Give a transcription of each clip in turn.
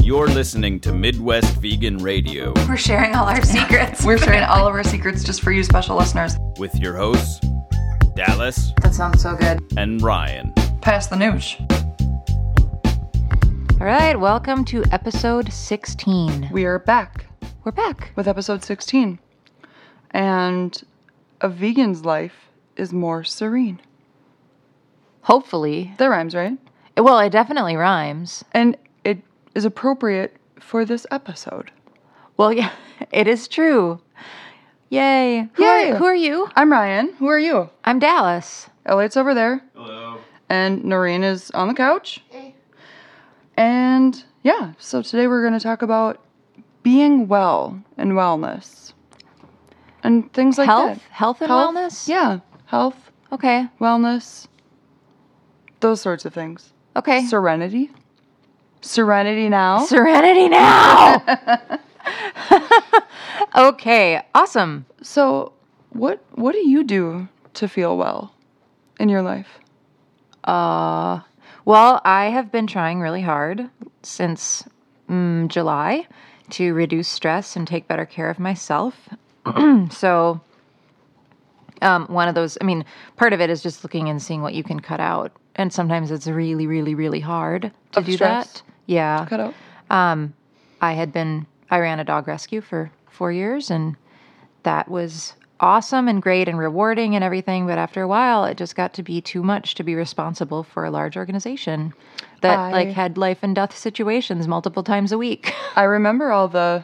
You're listening to Midwest Vegan Radio. We're sharing all our secrets. We're sharing all of our secrets just for you special listeners. With your hosts, Dallas. That sounds so good. And Ryan. Pass the nooch. All right, welcome to episode 16. We are back. We're back. With episode 16. And a vegan's life is more serene. Hopefully. That rhymes, right? Well, it definitely rhymes. And it is appropriate for this episode. Well, yeah, it is true. Yay. Who are you? I'm Ryan. Who are you? I'm Dallas. Elliot's over there. Hello. And Noreen is on the couch. Hey. And yeah, so today we're going to talk about being well and wellness. And things like that. Health and wellness? Yeah. Health, Okay. wellness, those sorts of things. Okay. Serenity. Serenity now. Serenity now! Okay, awesome. So, what do you do to feel well in your life? Well, I have been trying really hard since July to reduce stress and take better care of myself. So, one of those, part of it is just looking and seeing what you can cut out. And sometimes it's really, really, really hard to do stress? that. Yeah. Cut out. I ran a dog rescue for 4 years, and that was awesome and great and rewarding and everything. But after a while, it just got to be too much to be responsible for a large organization that had life and death situations multiple times a week. I remember all the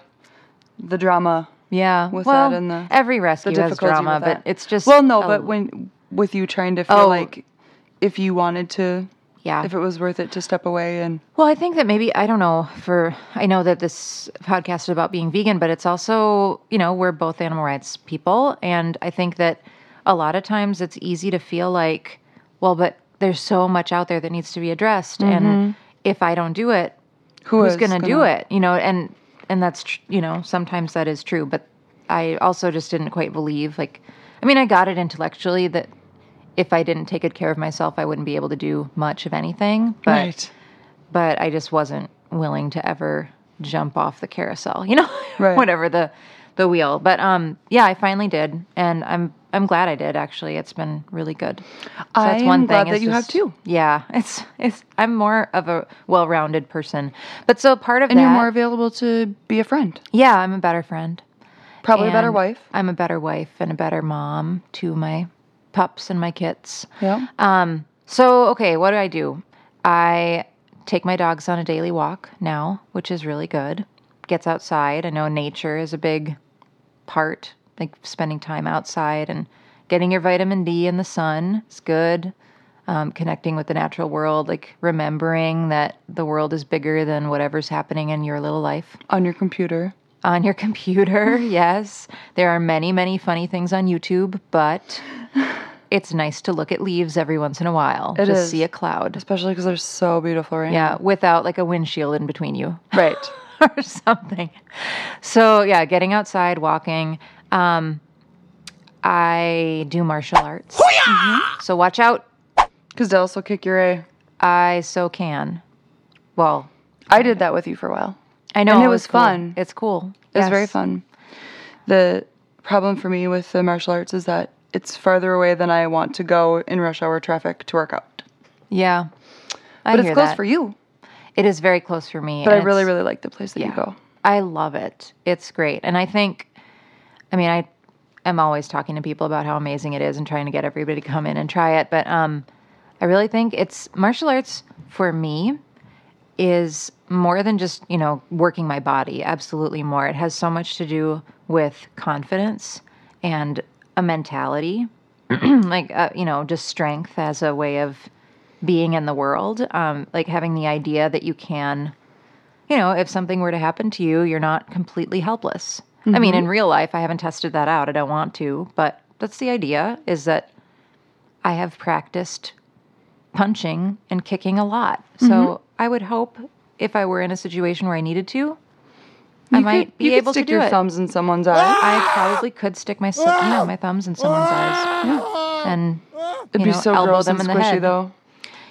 drama. Yeah. With well, that and the every rescue has difficulty drama, with that. but it's just... Well, no, but with you trying to feel like if you wanted to... Yeah. If it was worth it to step away and... Well, I think that maybe, I don't know, I know that this podcast is about being vegan, but it's also, we're both animal rights people. And I think that a lot of times it's easy to feel like, well, but there's so much out there that needs to be addressed. Mm-hmm. And if I don't do it, who's going to do it? And that's, sometimes that is true. But I also just didn't quite believe, I got it intellectually that if I didn't take good care of myself, I wouldn't be able to do much of anything. Right. But I just wasn't willing to ever jump off the carousel, Right. Whatever the wheel. But yeah, I finally did, and I'm glad I did. Actually, it's been really good. So that's one thing. Glad that you have too. Yeah, it's I'm more of a well-rounded person. But so part of and that, you're more available to be a friend. Yeah, I'm a better friend. Probably a better wife. I'm a better wife and a better mom to my pups and my kits. Yeah. So, okay, what do? I take my dogs on a daily walk now, which is really good. Gets outside. I know nature is a big part, like spending time outside and getting your vitamin D in the sun is good. Connecting with the natural world, like remembering that the world is bigger than whatever's happening in your little life. On your computer. On your computer, yes. There are many, many funny things on YouTube, but it's nice to look at leaves every once in a while. It Just is. see a cloud. Especially because they're so beautiful right now. Yeah, without like a windshield in between you. Right. Or something. So, yeah, getting outside, walking. I do martial arts. Mm-hmm. So watch out. Because Dallas will kick your A. I so can. Well, I did that with you for a while. I know. And it was cool. fun. It's cool. It was very fun. The problem for me with the martial arts is that it's farther away than I want to go in rush hour traffic to work out. Yeah. But it's close for you. It is very close for me. But I really, really like the place that you go. I love it. It's great. And I think, I am always talking to people about how amazing it is and trying to get everybody to come in and try it. But I really think martial arts for me is more than just, working my body. Absolutely more. It has so much to do with confidence and a mentality, just strength as a way of being in the world. Like having the idea that you can, if something were to happen to you, you're not completely helpless. Mm-hmm. In real life, I haven't tested that out. I don't want to, but that's the idea, is that I have practiced punching and kicking a lot. Mm-hmm. So I would hope if I were in a situation where I needed to, I might be able to do it. You could stick your thumbs in someone's eyes. I probably could stick my thumbs in someone's eyes. Yeah. And it'd be so elbow gross them and in the squishy, head. though.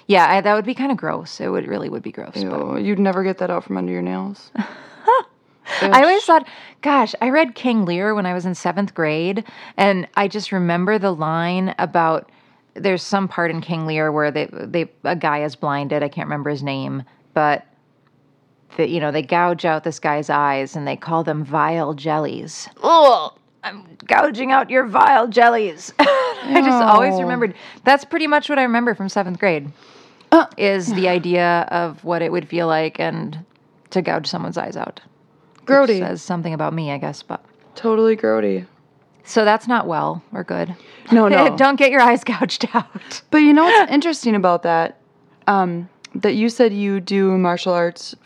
Yeah, that would be kind of gross. It really would be gross. But Ew, you'd never get that out from under your nails. I always thought, gosh, I read King Lear when I was in 7th grade, and I just remember the line about there's some part in King Lear where a guy is blinded. I can't remember his name, but they gouge out this guy's eyes and they call them vile jellies. Oh, I'm gouging out your vile jellies. I just always remembered. That's pretty much what I remember from 7th grade. Is the idea of what it would feel like and to gouge someone's eyes out. Grody. Which says something about me, I guess, but Totally grody. so that's not well or good. No. Don't get your eyes gouged out. But you know what's interesting about that? That you said you do martial arts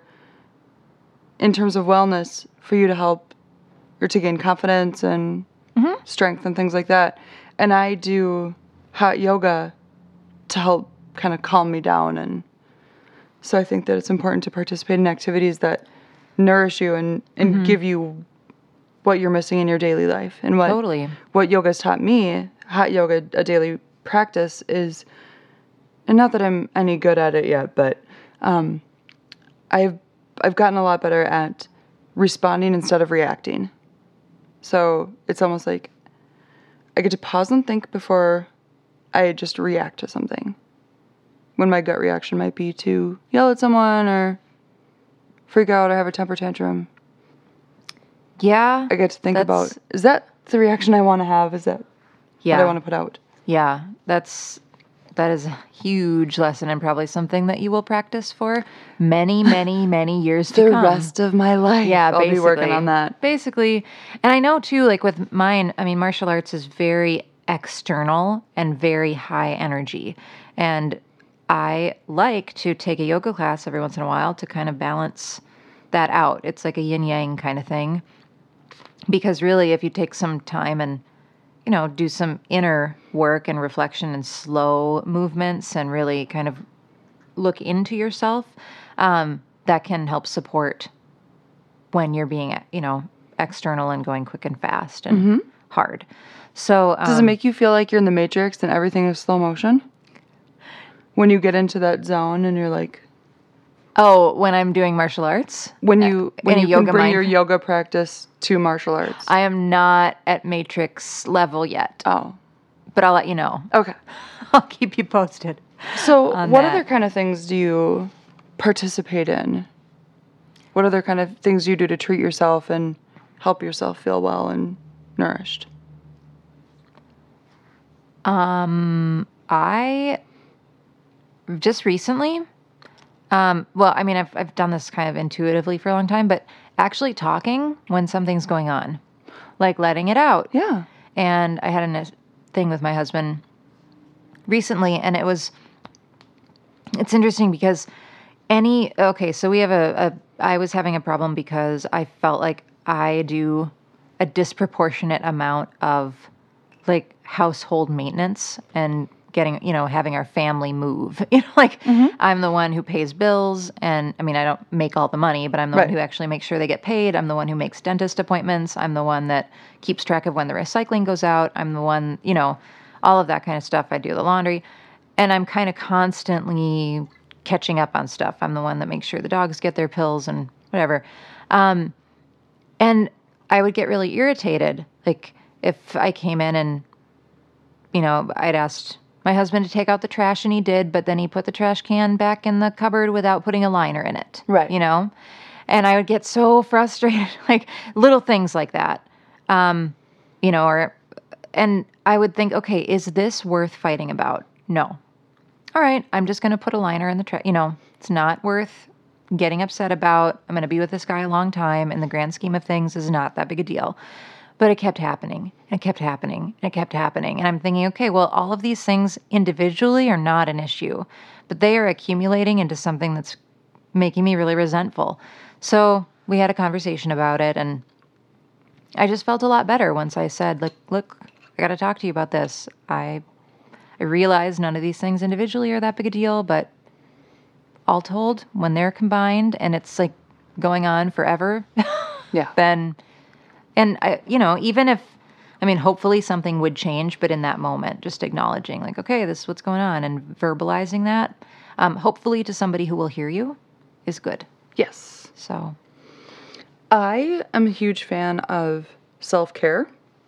in terms of wellness, for you to help or to gain confidence and strength and things like that. And I do hot yoga to help kind of calm me down. And so I think that it's important to participate in activities that nourish you and give you what you're missing in your daily life. And what yoga's taught me, hot yoga, a daily practice, is, and not that I'm any good at it yet, but I've gotten a lot better at responding instead of reacting. So it's almost like I get to pause and think before I just react to something. When my gut reaction might be to yell at someone or freak out or have a temper tantrum. Yeah. I get to think about, is that the reaction I want to have? Is that what I want to put out? Yeah. That is a huge lesson and probably something that you will practice for many, many, many years to come. The rest of my life. Yeah, I'll be working on that. Basically. And I know too, like with mine, I mean, martial arts is very external and very high energy. And I like to take a yoga class every once in a while to kind of balance that out. It's like a yin-yang kind of thing. Because really, if you take some time and, do some inner work and reflection and slow movements and really kind of look into yourself, that can help support when you're being, external and going quick and fast and hard. So does it make you feel like you're in the Matrix and everything is slow motion? When you get into that zone and you're like... Oh, when I'm doing martial arts? When you can bring your yoga practice to martial arts. I am not at Matrix level yet. Oh. But I'll let you know. Okay. I'll keep you posted. So what other kind of things do you participate in? What other kind of things do you do to treat yourself and help yourself feel well and nourished? I just recently, I've done this kind of intuitively for a long time, but actually talking when something's going on, like letting it out. Yeah. And I had a thing with my husband recently, and it's interesting because so we have I was having a problem because I felt like I do a disproportionate amount of like household maintenance and getting, having our family move, I'm the one who pays bills, and I mean, I don't make all the money, but I'm the one who actually makes sure they get paid. I'm the one who makes dentist appointments. I'm the one that keeps track of when the recycling goes out. I'm the one, all of that kind of stuff. I do the laundry, and I'm kind of constantly catching up on stuff. I'm the one that makes sure the dogs get their pills and whatever. And I would get really irritated, like if I came in and, I'd asked my husband to take out the trash, and he did, but then he put the trash can back in the cupboard without putting a liner in it. Right. And I would get so frustrated, like little things like that. And I would think, okay, is this worth fighting about? No. All right, I'm just going to put a liner in the trash. It's not worth getting upset about. I'm going to be with this guy a long time. In the grand scheme of things, is not that big a deal. But it kept happening, and it kept happening, and it kept happening. And I'm thinking, okay, well, all of these things individually are not an issue, but they are accumulating into something that's making me really resentful. So we had a conversation about it, and I just felt a lot better once I said, like, look, I got to talk to you about this. I realize none of these things individually are that big a deal, but all told, when they're combined and it's like going on forever, yeah, then... And, even if I mean, hopefully something would change, but in that moment, just acknowledging, like, okay, this is what's going on, and verbalizing that, hopefully to somebody who will hear you, is good. Yes. So, I am a huge fan of self-care,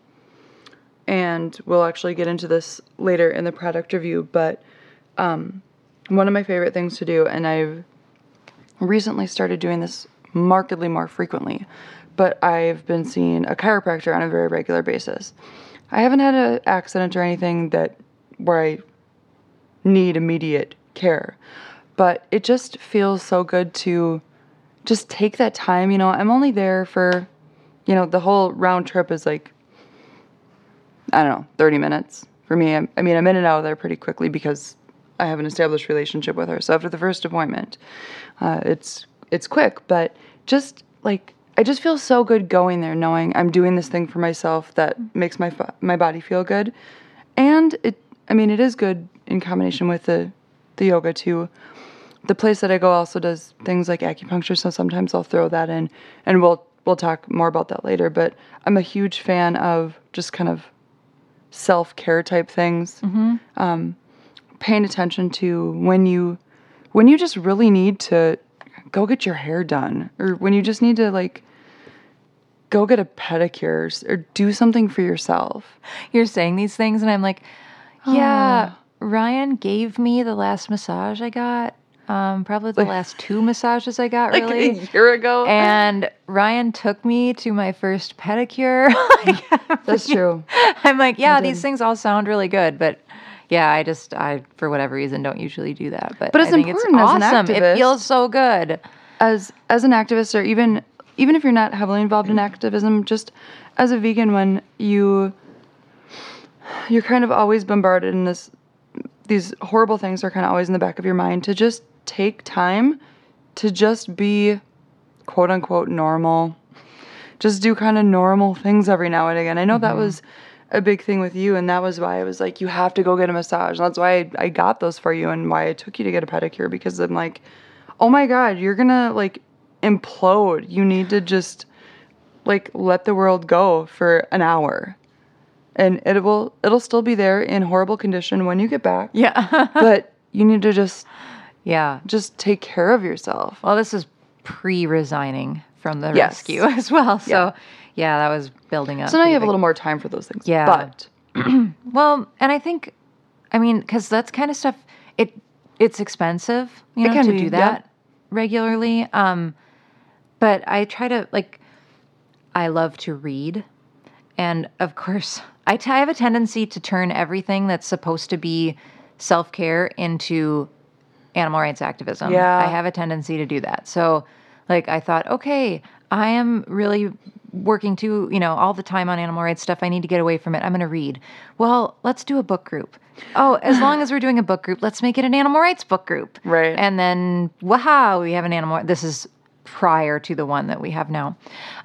and we'll actually get into this later in the product review, but one of my favorite things to do, and I've recently started doing this markedly more frequently, but I've been seeing a chiropractor on a very regular basis. I haven't had an accident or anything where I need immediate care, but it just feels so good to just take that time. I'm only there for, the whole round trip is like, I don't know, 30 minutes for me. I'm in and out of there pretty quickly because I have an established relationship with her. So after the first appointment, it's quick, but just like, I just feel so good going there knowing I'm doing this thing for myself that makes my body feel good. And it is good in combination with the yoga too. The place that I go also does things like acupuncture, so sometimes I'll throw that in, and we'll talk more about that later, but I'm a huge fan of just kind of self-care type things. Paying attention to when you just really need to go get your hair done, or when you just need to like go get a pedicure or do something for yourself. You're saying these things and I'm like, yeah, Ryan gave me the last massage I got. Probably the last 2 massages I got, really. Like a year ago. And Ryan took me to my first pedicure. That's true. I'm like, yeah, these things all sound really good, but yeah, I for whatever reason don't usually do that. But it's I think important it's as an awesome. activist. It feels so good. As an activist, or even if you're not heavily involved in activism, just as a vegan, when you're kind of always bombarded in these horrible things are kind of always in the back of your mind, to just take time to just be quote unquote normal. Just do kind of normal things every now and again. I know that was a big thing with you, and that was why I was like, you have to go get a massage. And that's why I got those for you and why I took you to get a pedicure, because I'm like, oh my God, you're gonna like implode. You need to just like let the world go for an hour. And it'll still be there in horrible condition when you get back. Yeah. But you need to just take care of yourself. Well, this is pre-resigning from the rescue as well. So, yeah, that was building up. So now you have a little more time for those things. Yeah. But well, and I think, because that's kind of stuff, it's expensive, to do that regularly. But I try to, I love to read. And of course, I have a tendency to turn everything that's supposed to be self-care into animal rights activism. Yeah. I have a tendency to do that. So, I thought, okay, I am really working too, all the time on animal rights stuff. I need to get away from it. I'm going to read. Well, let's do a book group. Oh, as long as we're doing a book group, let's make it an animal rights book group. Right. And then, wow, we have an animal. This is prior to the one that we have now.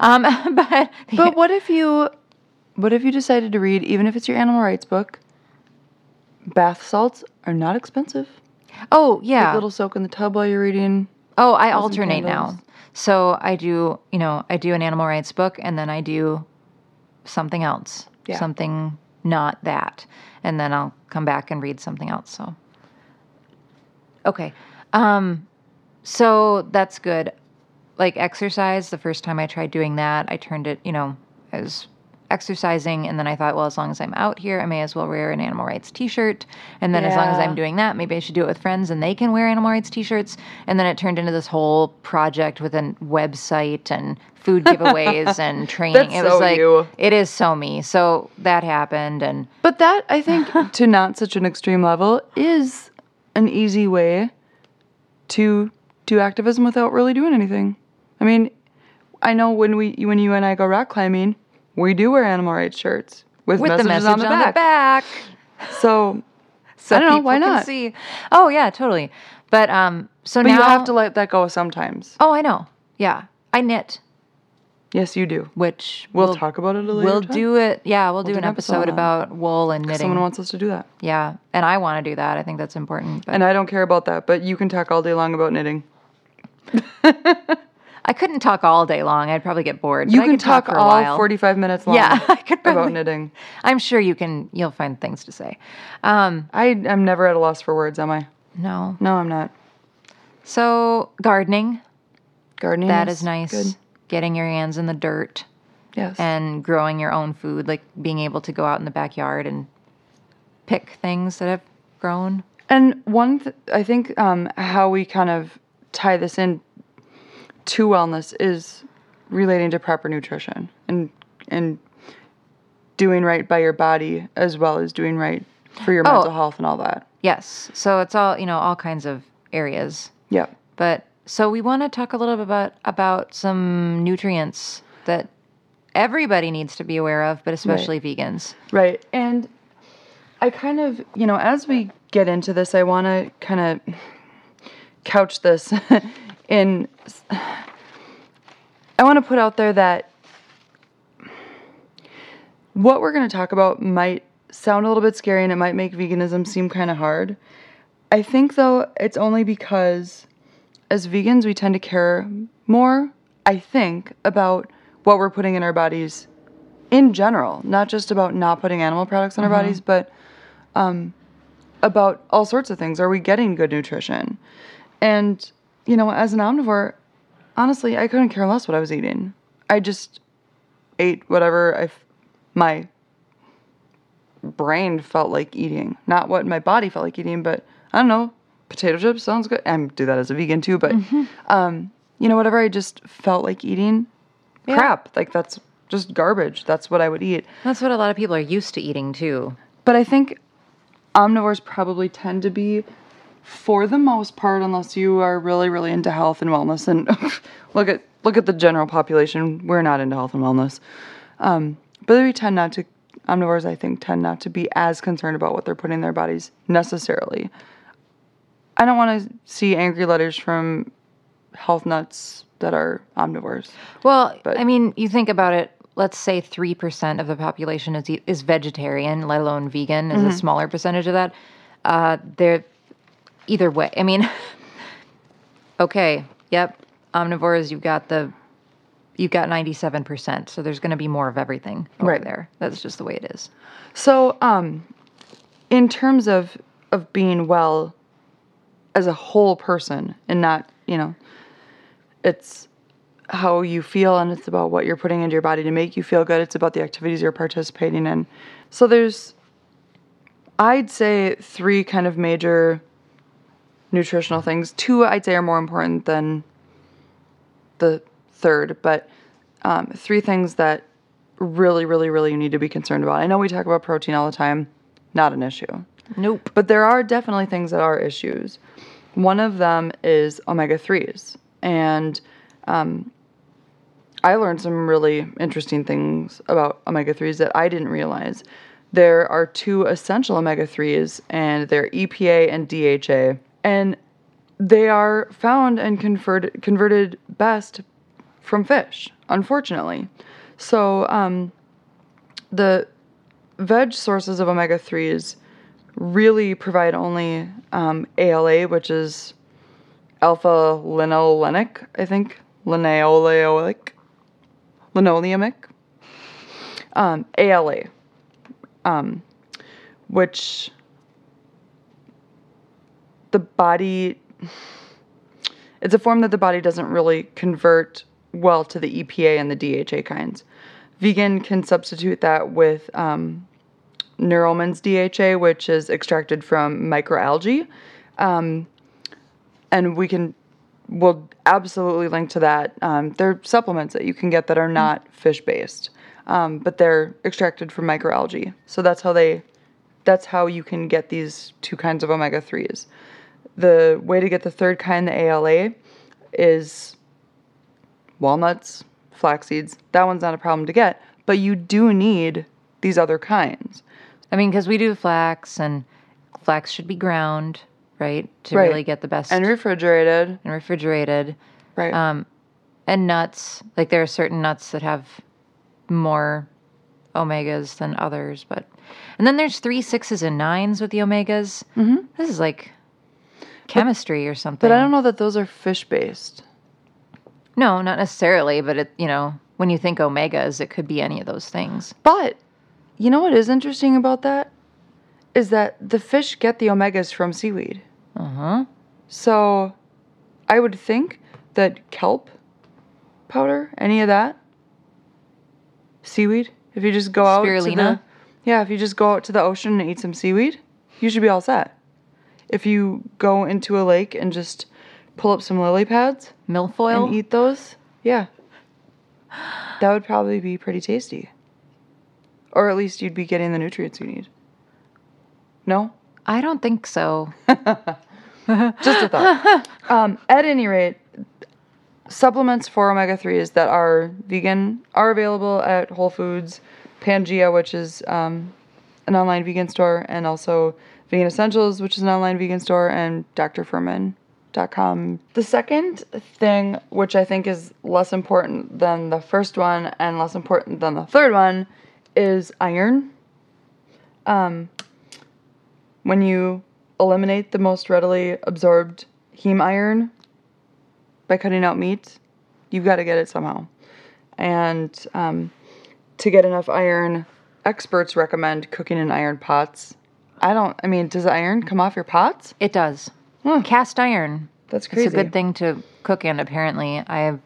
But what if you decided to read, even if it's your animal rights book, bath salts are not expensive. Oh, yeah. Take a little soak in the tub while you're reading. Oh, I alternate candles. now. So I do an animal rights book, and then I do something else. Yeah. Something not that. And then I'll come back and read something else. So, okay. So that's good. Exercise, the first time I tried doing that, I turned it, I was exercising, and then I thought, well, as long as I'm out here, I may as well wear an animal rights t-shirt, and then as long as I'm doing that, maybe I should do it with friends and they can wear animal rights t-shirts. And then it turned into this whole project with a website and food giveaways and training. That's so you. It is so me. So that happened. But that, I think, to not such an extreme level, is an easy way to do activism without really doing anything. I know when you and I go rock climbing, we do wear animal rights shirts with the message on the back. So I don't know, why people can not? see. Oh yeah, totally. But so But now you have to let that go sometimes. Oh, I know. Yeah, I knit. Yes, you do. Which we'll talk about it a little later. We'll do it. Yeah, we'll do an episode on about wool and knitting. Someone wants us to do that. Yeah, and I want to do that. I think that's important. But And I don't care about that, but you can talk all day long about knitting. I couldn't talk all day long. I'd probably get bored. You but I can could talk talk for a all while. 45 minutes long Yeah, I could about probably, knitting. I'm sure you'll find things to say. I'm never at a loss for words, am I? No. No, I'm not. So gardening, Gardening that is nice. Good. Getting your hands in the dirt Yes. and growing your own food, like being able to go out in the backyard and pick things that have grown. And I think how we kind of tie this in to wellness is relating to proper nutrition and doing right by your body as well as doing right for your mental health and all that. Yes. So it's all, all kinds of areas. Yeah. But so we want to talk a little bit about some nutrients that everybody needs to be aware of, but especially vegans. Right. And I kind of, as we get into this, I want to kind of couch this in, I want to put out there that what we're going to talk about might sound a little bit scary and it might make veganism seem kind of hard. I think, though, it's only because as vegans, we tend to care more, I think, about what we're putting in our bodies in general, not just about not putting animal products in our bodies, but about all sorts of things. Are we getting good nutrition? And, as an omnivore, honestly, I couldn't care less what I was eating. I just ate whatever my brain felt like eating. Not what my body felt like eating, but I don't know, potato chips sounds good. I do that as a vegan too, but, whatever I just felt like eating, crap. Like, that's just garbage. That's what I would eat. That's what a lot of people are used to eating too. But I think omnivores probably tend to be, for the most part, unless you are really, really into health and wellness, and look at the general population, we're not into health and wellness. But omnivores, I think, tend not to be as concerned about what they're putting in their bodies necessarily. I don't want to see angry letters from health nuts that are omnivores. Well, I mean, you think about it, let's say 3% of the population is vegetarian, let alone vegan, is a smaller percentage of that. They're either way. I mean, okay, yep, omnivores, you've got 97%, so there's going to be more of everything over there. That's just the way it is. So, in terms of being well as a whole person and not, it's how you feel and it's about what you're putting into your body to make you feel good. It's about the activities you're participating in. So there's, I'd say, 3 kind of major nutritional things. 2 I'd say are more important than the third, but 3 things that really, really, really you need to be concerned about. I know we talk about protein all the time. Not an issue. Nope. But there are definitely things that are issues. One of them is omega-3s. And I learned some really interesting things about omega-3s that I didn't realize. There are 2 essential omega-3s, and they're EPA and DHA. And they are found and converted best from fish, unfortunately. So the veg sources of omega-3s really provide only ALA, which is alpha-linolenic, I think. Linoleic. ALA. Which the body, it's a form that the body doesn't really convert well to the EPA and the DHA kinds. Vegan can substitute that with Neuroman's DHA, which is extracted from microalgae. And we'll absolutely link to that. There are supplements that you can get that are not fish-based, but they're extracted from microalgae. So that's how you can get these 2 kinds of omega-3s. The way to get the third kind, the ALA, is walnuts, flax seeds. That one's not a problem to get, but you do need these other kinds. I mean, because we do flax, and flax should be ground, right, to really get the best. And refrigerated. Right. And nuts. Like, there are certain nuts that have more omegas than others, and then there's 3, 6s, and 9s with the omegas. Mm-hmm. This is like chemistry or something. But I don't know that those are fish-based. No, not necessarily, but it, when you think omegas, it could be any of those things. But you know what is interesting about that? Is that the fish get the omegas from seaweed. Uh-huh. So I would think that kelp powder, any of that, seaweed, if you just go out to Spirulina? if you just go out to the ocean and eat some seaweed, you should be all set. If you go into a lake and just pull up some lily pads Milfoil? and eat those, yeah, that would probably be pretty tasty. Or at least you'd be getting the nutrients you need. No? I don't think so. Just a thought. At any rate, supplements for omega-3s that are vegan are available at Whole Foods, Pangea, which is an online vegan store, and also Vegan Essentials, which is an online vegan store, and drfurman.com. The second thing, which I think is less important than the first one and less important than the third one, is iron. When you eliminate the most readily absorbed heme iron by cutting out meat, you've got to get it somehow. And to get enough iron, experts recommend cooking in iron pots. Does the iron come off your pots? It does. Huh. Cast iron. That's crazy. It's a good thing to cook in, apparently.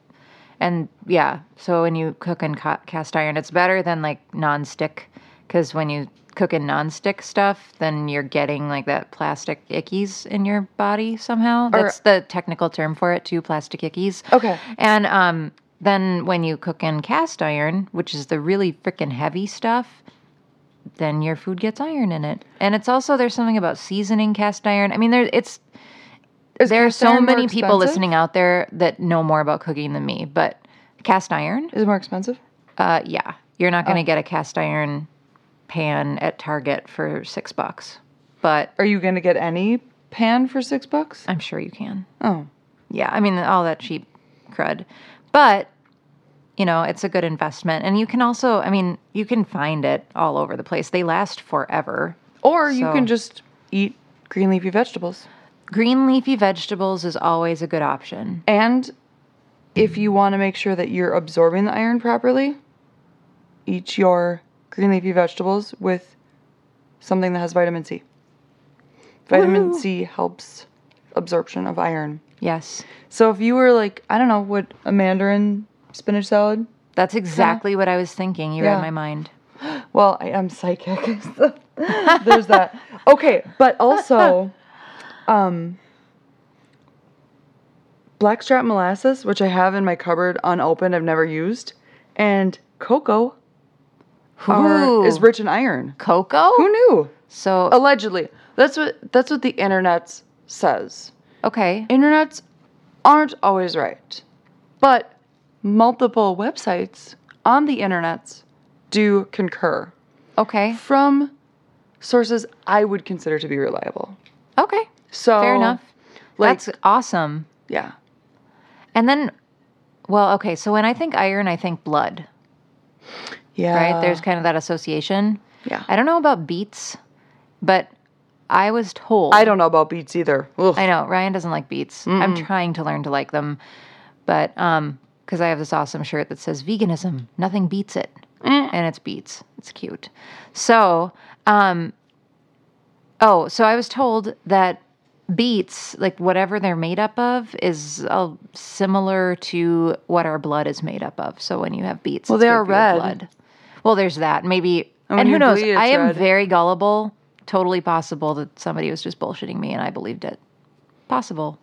So when you cook in cast iron, it's better than like nonstick, because when you cook in nonstick stuff, then you're getting like that plastic ickies in your body somehow. That's the technical term for it too, plastic ickies. Okay. And then when you cook in cast iron, which is the really freaking heavy stuff, then your food gets iron in it. And it's also, there's something about seasoning cast iron. I mean, there are so many people listening out there that know more about cooking than me, but cast iron? Is it more expensive? Yeah. You're not going to get a cast iron pan at Target for $6. But Are you going to get any pan for $6? I'm sure you can. Oh. Yeah, I mean, all that cheap crud. But, it's a good investment. And you can also, you can find it all over the place. They last forever. Or you can just eat green leafy vegetables. Green leafy vegetables is always a good option. And if you want to make sure that you're absorbing the iron properly, eat your green leafy vegetables with something that has vitamin C. Vitamin C helps absorption of iron. Yes. So if you were like, I don't know, what, a mandarin spinach salad? That's exactly what I was thinking. You read my mind. Well, I am psychic. There's that. Okay, but also, blackstrap molasses, which I have in my cupboard unopened, I've never used, and cocoa is rich in iron. Cocoa? Who knew? So Allegedly. That's what the internet says. okay. Internets aren't always right. But multiple websites on the internet do concur Okay. from sources I would consider to be reliable. Okay. So Fair enough. Like, That's awesome. yeah. And then, okay, so when I think iron, I think blood, Yeah. right? There's kind of that association. Yeah. I don't know about beets, but I was told. I don't know about beets either. Ugh. I know, Ryan doesn't like beets. I'm trying to learn to like them, but because I have this awesome shirt that says veganism, nothing beats it. And it's beets. It's cute. So, so I was told that beets, like whatever they're made up of, is similar to what our blood is made up of. So when you have beets, Well, it's they good are for your red. blood. Well, there's that. Maybe, And when and who you knows? bleed, it's I am red. very gullible. Totally possible that somebody was just bullshitting me and I believed it. Possible.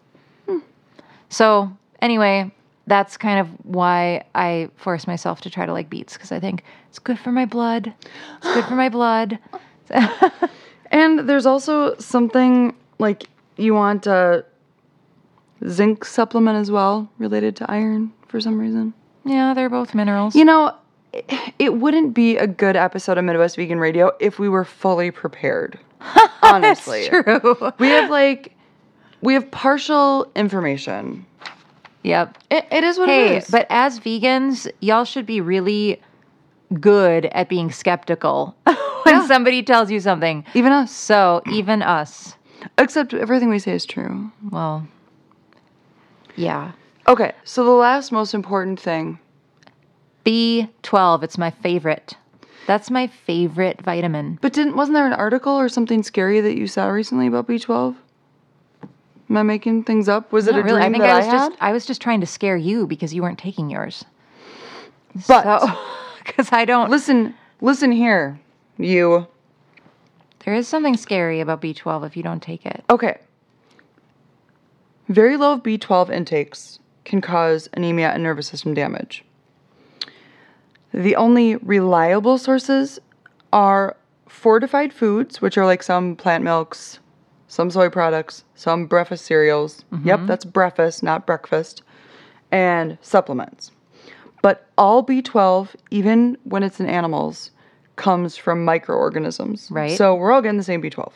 So anyway, that's kind of why I force myself to try to like beets, because I think it's good for my blood. It's good for my blood. And there's also something like you want a zinc supplement as well related to iron for some reason. Yeah, they're both minerals. You know, it wouldn't be a good episode of Midwest Vegan Radio if we were fully prepared. Honestly. That's true. We have partial information. Yep. It is what it Hey, is. but as vegans, y'all should be really good at being skeptical when somebody tells you something. Even us. So, even us. Except everything we say is true. Well, yeah. Okay, so the last most important thing. B12, it's my favorite. That's my favorite vitamin. But wasn't there an article or something scary that you saw recently about B12? Am I making things up? Was it Not a really. dream I think that I had? I was just trying to scare you because you weren't taking yours. But because I don't. listen here, you. There is something scary about B12 if you don't take it. Okay. Very low B12 intakes can cause anemia and nervous system damage. The only reliable sources are fortified foods, which are like some plant milks, some soy products, some breakfast cereals. Yep, that's breakfast, not breakfast. And supplements. But all B12, even when it's in animals, comes from microorganisms. Right. So we're all getting the same B12.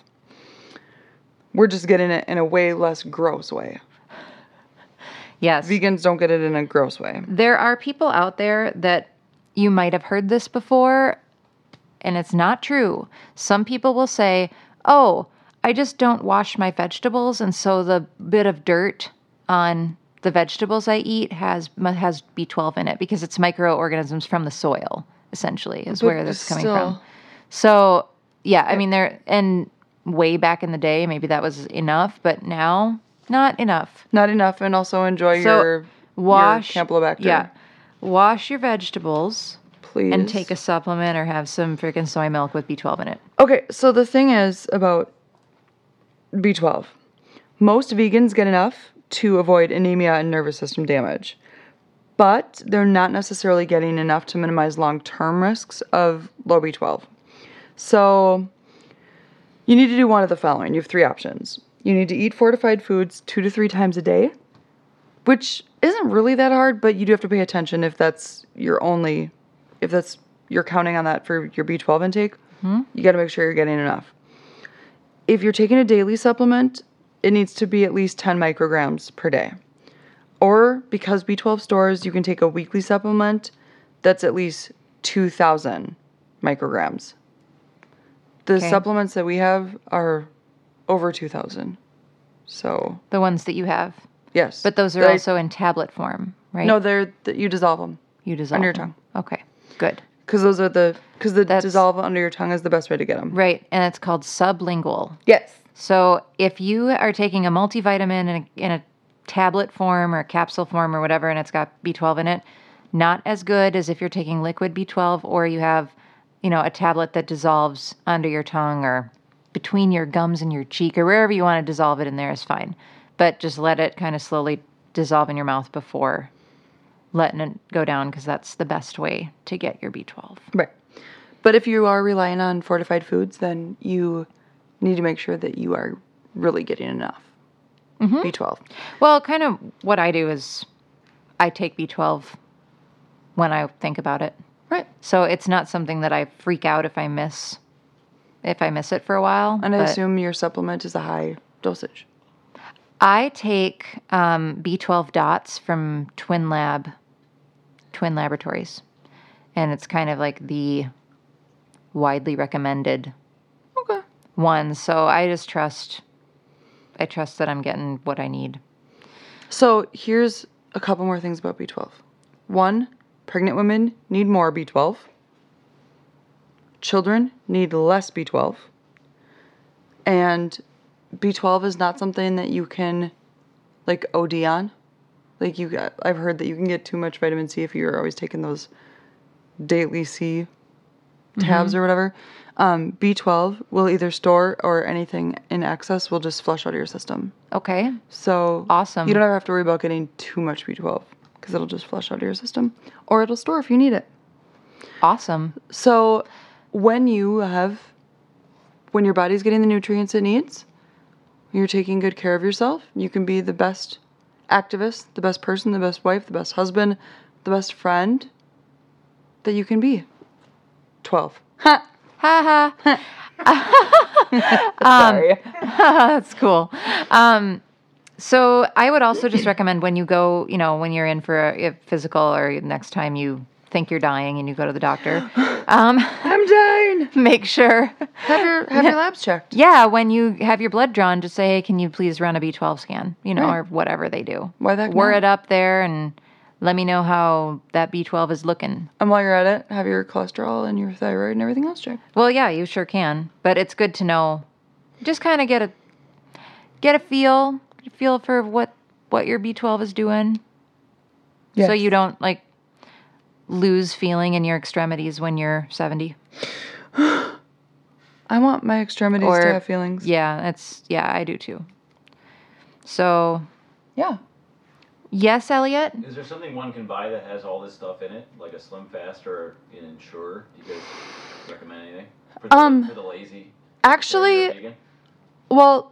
We're just getting it in a way less gross way. Yes. Vegans don't get it in a gross way. There are people out there that you might have heard this before, and it's not true. Some people will say, oh, I just don't wash my vegetables, and so the bit of dirt on the vegetables I eat has B12 in it because it's microorganisms from the soil, essentially, is where that's coming from. So, yeah, I mean, and way back in the day, maybe that was enough, but now, not enough. Not enough, and also enjoy your Campylobacter. Yeah. Wash your vegetables. Please. And take a supplement or have some freaking soy milk with B12 in it. Okay, so the thing is about B12. Most vegans get enough to avoid anemia and nervous system damage, but they're not necessarily getting enough to minimize long-term risks of low B12. So you need to do one of the following. You have 3 options. You need to eat fortified foods 2 to 3 times a day, which isn't really that hard, but you do have to pay attention if you're counting on that for your B12 intake. You got to make sure you're getting enough. If you're taking a daily supplement, it needs to be at least 10 micrograms per day. Or because B12 stores, you can take a weekly supplement that's at least 2,000 micrograms. The supplements that we have are over 2,000. So the ones that you have. Yes. But those are also in tablet form, right? No, you dissolve them. You dissolve under your them. tongue. Okay, good. Because dissolve under your tongue is the best way to get them. Right, and it's called sublingual. Yes. So if you are taking a multivitamin in a tablet form or a capsule form or whatever, and it's got B12 in it, not as good as if you're taking liquid B12 or you have, a tablet that dissolves under your tongue or between your gums and your cheek or wherever you want to dissolve it in there is fine. But just let it kind of slowly dissolve in your mouth before letting it go down because that's the best way to get your B12. Right. But if you are relying on fortified foods, then you need to make sure that you are really getting enough B12. Well, kind of what I do is I take B12 when I think about it. Right. So it's not something that I freak out if I miss it for a while. And I assume your supplement is a high dosage. I take B12 dots from Twin Laboratories. And it's kind of like the widely recommended one. So I just trust that I'm getting what I need. So here's a couple more things about B12. 1, pregnant women need more B12. Children need less B12. And B12 is not something that you can OD on. I've heard that you can get too much vitamin C if you're always taking those daily C tabs or whatever. B12 will either store or anything in excess will just flush out of your system. Okay. So awesome. You don't ever have to worry about getting too much B12 because it'll just flush out of your system, or it'll store if you need it. Awesome. So when your body's getting the nutrients it needs, you're taking good care of yourself, you can be the best activist, the best person, the best wife, the best husband, the best friend that you can be. 12. Ha! Ha ha. Sorry. That's cool. So I would also just recommend when you go, when you're in for a physical or next time you think you're dying and you go to the doctor. I'm dying. fine. make sure. Have your labs checked. Yeah, when you have your blood drawn, just say, hey, can you please run a B12 scan? Right. Or whatever they do. Why the heck Wear not? it up there and let me know how that B12 is looking. And while you're at it, have your cholesterol and your thyroid and everything else checked. Well, yeah, you sure can. But it's good to know. Just kind of get a feel for what your B12 is doing. Yes. So you don't like lose feeling in your extremities when you're 70. I want my extremities Or- to have feelings. Yeah, I do too. So, Yeah. yes, Elliot? Is there something one can buy that has all this stuff in it, like a Slim Fast or an Ensure? Do you guys recommend anything for the lazy? Actually, vegan? well,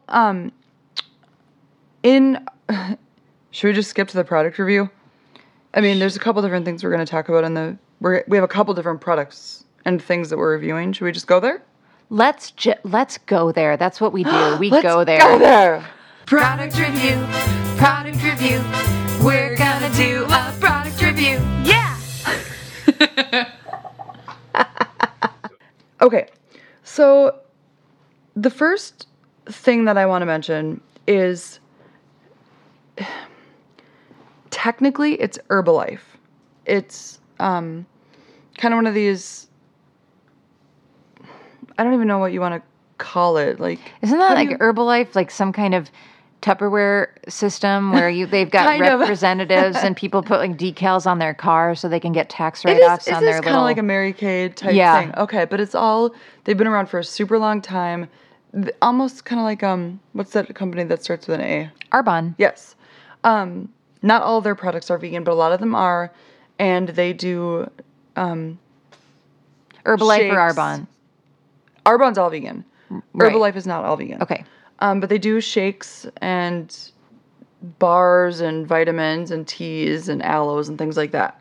should we just skip to the product review? I mean, there's a couple different things we're going to talk about we have a couple different products and things that we're reviewing. Should we just go there? Let's go there. That's what we do. We Let's go there. Go there. Product review. Product review. We're gonna do a product review. Yeah. Okay. So the first thing that I want to mention is technically it's Herbalife. It's kind of one of these, I don't even know what you want to call it. Like, Isn't that how do like you- Herbalife, like some kind of Tupperware system where they've got Kind of. representatives and people put like decals on their car so they can get tax It is, write-offs it on is their kind little. of like a Mary Kay type Yeah. thing. Okay, but it's all, they've been around for a super long time. Almost kind of like, what's that company that starts with an A? Arbonne. Yes. Not all of their products are vegan, but a lot of them are. And they do, Herbalife Shakes. or Arbonne. Arbonne's all vegan. Right. Herbalife is not all vegan. Okay. But they do shakes and bars and vitamins and teas and aloes and things like that.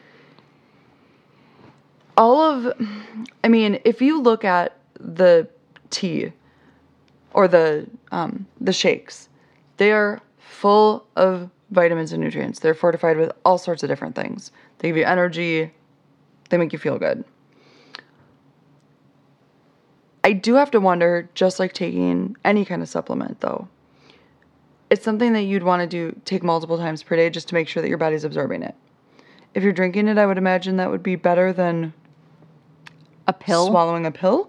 If you look at the tea or the shakes, they are full of vitamins and nutrients. They're fortified with all sorts of different things. They give you energy. They make you feel good. I do have to wonder, just like taking any kind of supplement, though, it's something that you'd want to take multiple times per day just to make sure that your body's absorbing it. If you're drinking it, I would imagine that would be better than A pill. swallowing a pill.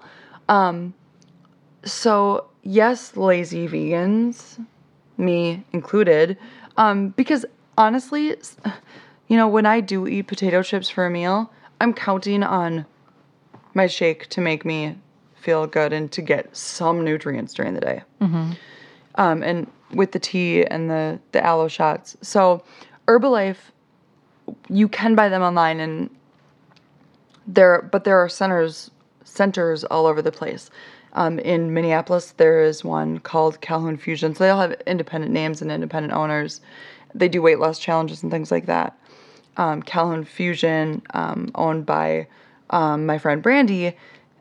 So, yes, lazy vegans, me included, because honestly, when I do eat potato chips for a meal, I'm counting on my shake to make me feel good and to get some nutrients during the day. Mm-hmm. And with the tea and the aloe shots. So Herbalife, you can buy them online, and there are centers all over the place. In Minneapolis, there is one called Calhoun Fusion. So they all have independent names and independent owners. They do weight loss challenges and things like that. Calhoun Fusion, owned by my friend Brandy,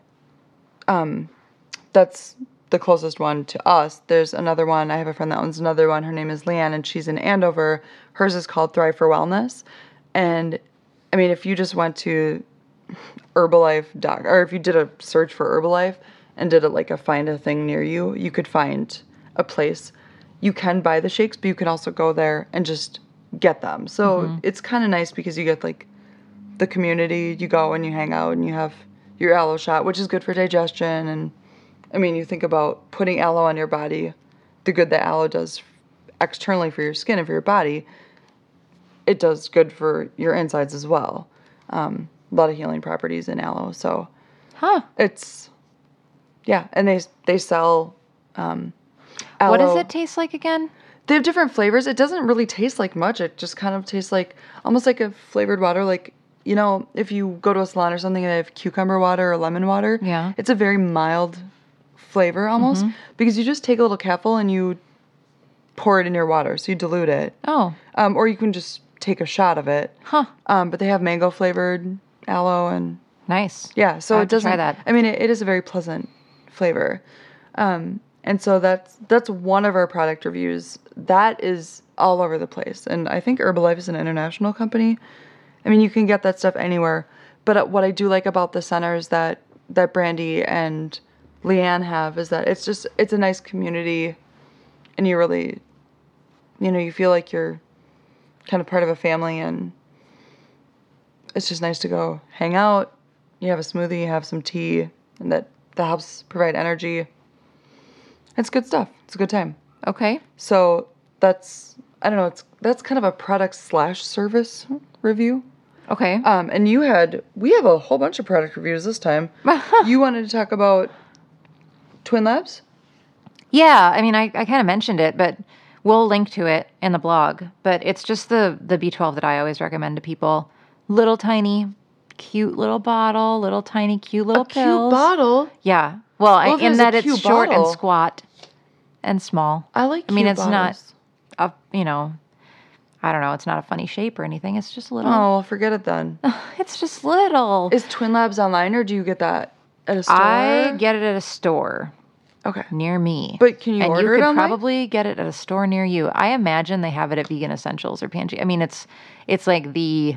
that's the closest one to us. There's another one. I have a friend that owns another one. Her name is Leanne, and she's in Andover. Hers is called Thrive for Wellness. And if you just went to Herbalife or if you did a search for Herbalife and did a find a thing near you, you could find a place. You can buy the shakes, but you can also go there and just get them. So it's kind of nice because you get the community. You go and you hang out and you have your aloe shot, which is good for digestion. And you think about putting aloe on your body, the good that aloe does externally for your skin and for your body, it does good for your insides as well. A lot of healing properties in aloe. So it's, yeah. And they sell aloe. What does it taste like again? They have different flavors. It doesn't really taste like much. It just kind of tastes almost like a flavored water. If you go to a salon or something and they have cucumber water or lemon water, Yeah. it's a very mild flavor almost, because you just take a little capful and you pour it in your water. So you dilute it. Oh. Or you can just take a shot of it. Huh. But they have mango flavored aloe and Nice. yeah. So I'll it have to doesn't. try that. It is a very pleasant flavor. And so that's one of our product reviews. That is all over the place. And I think Herbalife is an international company. You can get that stuff anywhere. But what I do like about the center is that that Brandy and Leanne have is that it's a nice community, and you really, you feel like you're kind of part of a family, and it's just nice to go hang out. You have a smoothie, you have some tea, and that helps provide energy. It's good stuff. It's a good time. Okay. So that's kind of a product/service review. Okay. And we have a whole bunch of product reviews this time. You wanted to talk about Twin Labs? Yeah, I mean, I kind of mentioned it, but we'll link to it in the blog. But it's just the B12 that I always recommend to people. Little tiny, cute little bottle, little tiny, cute little pills. Cute bottle? Yeah. Well, in that it's short bottle. and squat and small. I like cute it's bottles. not I don't know, it's not a funny shape or anything. It's just little. Oh, well, forget it then. It's just little. Is Twin Labs online, or do you get that at a store? I get it at a store. Okay. Near me. But can you order it online? And you could probably get it at a store near you. I imagine they have it at Vegan Essentials or Pantry. I mean, it's like the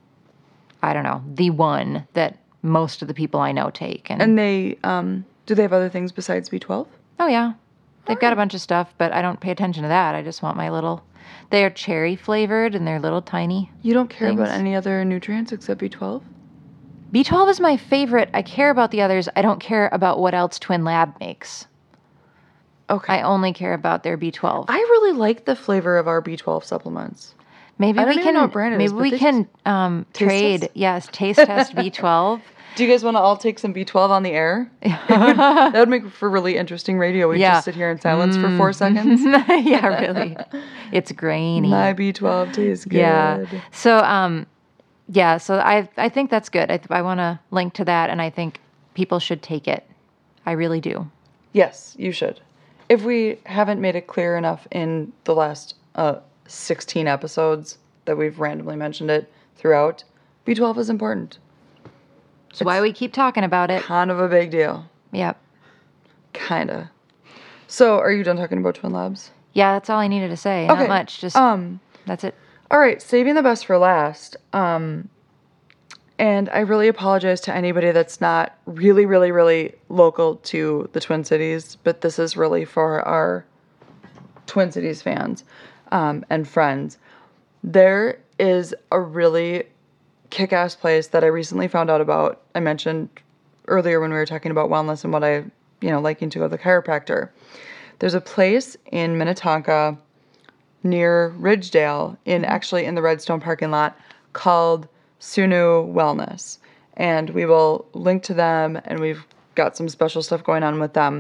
one that most of the people I know take. And they, do they have other things besides B12? Oh, yeah. They've got a bunch of stuff, but I don't pay attention to that. I just want they are cherry flavored and they're little tiny. You don't care things. about any other nutrients except B12? B12 is my favorite. I care about the others. I don't care about what else Twin Lab makes. Okay. I only care about their B12. I really like the flavor of our B12 supplements. Maybe I don't we even can know what brand it is, maybe but we they can Taste trade. test? Yes, taste test B12. Do you guys want to all take some B12 on the air? That would make for really interesting radio. We just sit here in silence for 4 seconds. Yeah, really. It's grainy. My B12 tastes good. Yeah. So so I think that's good. I want to link to that, and I think people should take it. I really do. Yes, you should. If we haven't made it clear enough in the last 16 episodes that we've randomly mentioned it throughout, B12 is important. That's why we keep talking about it. Kind of a big deal. Yep. Kinda. So, are you done talking about Twin Labs? Yeah, that's all I needed to say. Okay. Not much. Just that's it. All right, saving the best for last. And I really apologize to anybody that's not really, really, really local to the Twin Cities, but this is really for our Twin Cities fans and friends. There is a really kick-ass place that I recently found out about. I mentioned earlier when we were talking about wellness and what I, liking to go to the chiropractor. There's a place in Minnetonka near Ridgedale in the Redstone parking lot called Sunu Wellness. And we will link to them, and we've got some special stuff going on with them.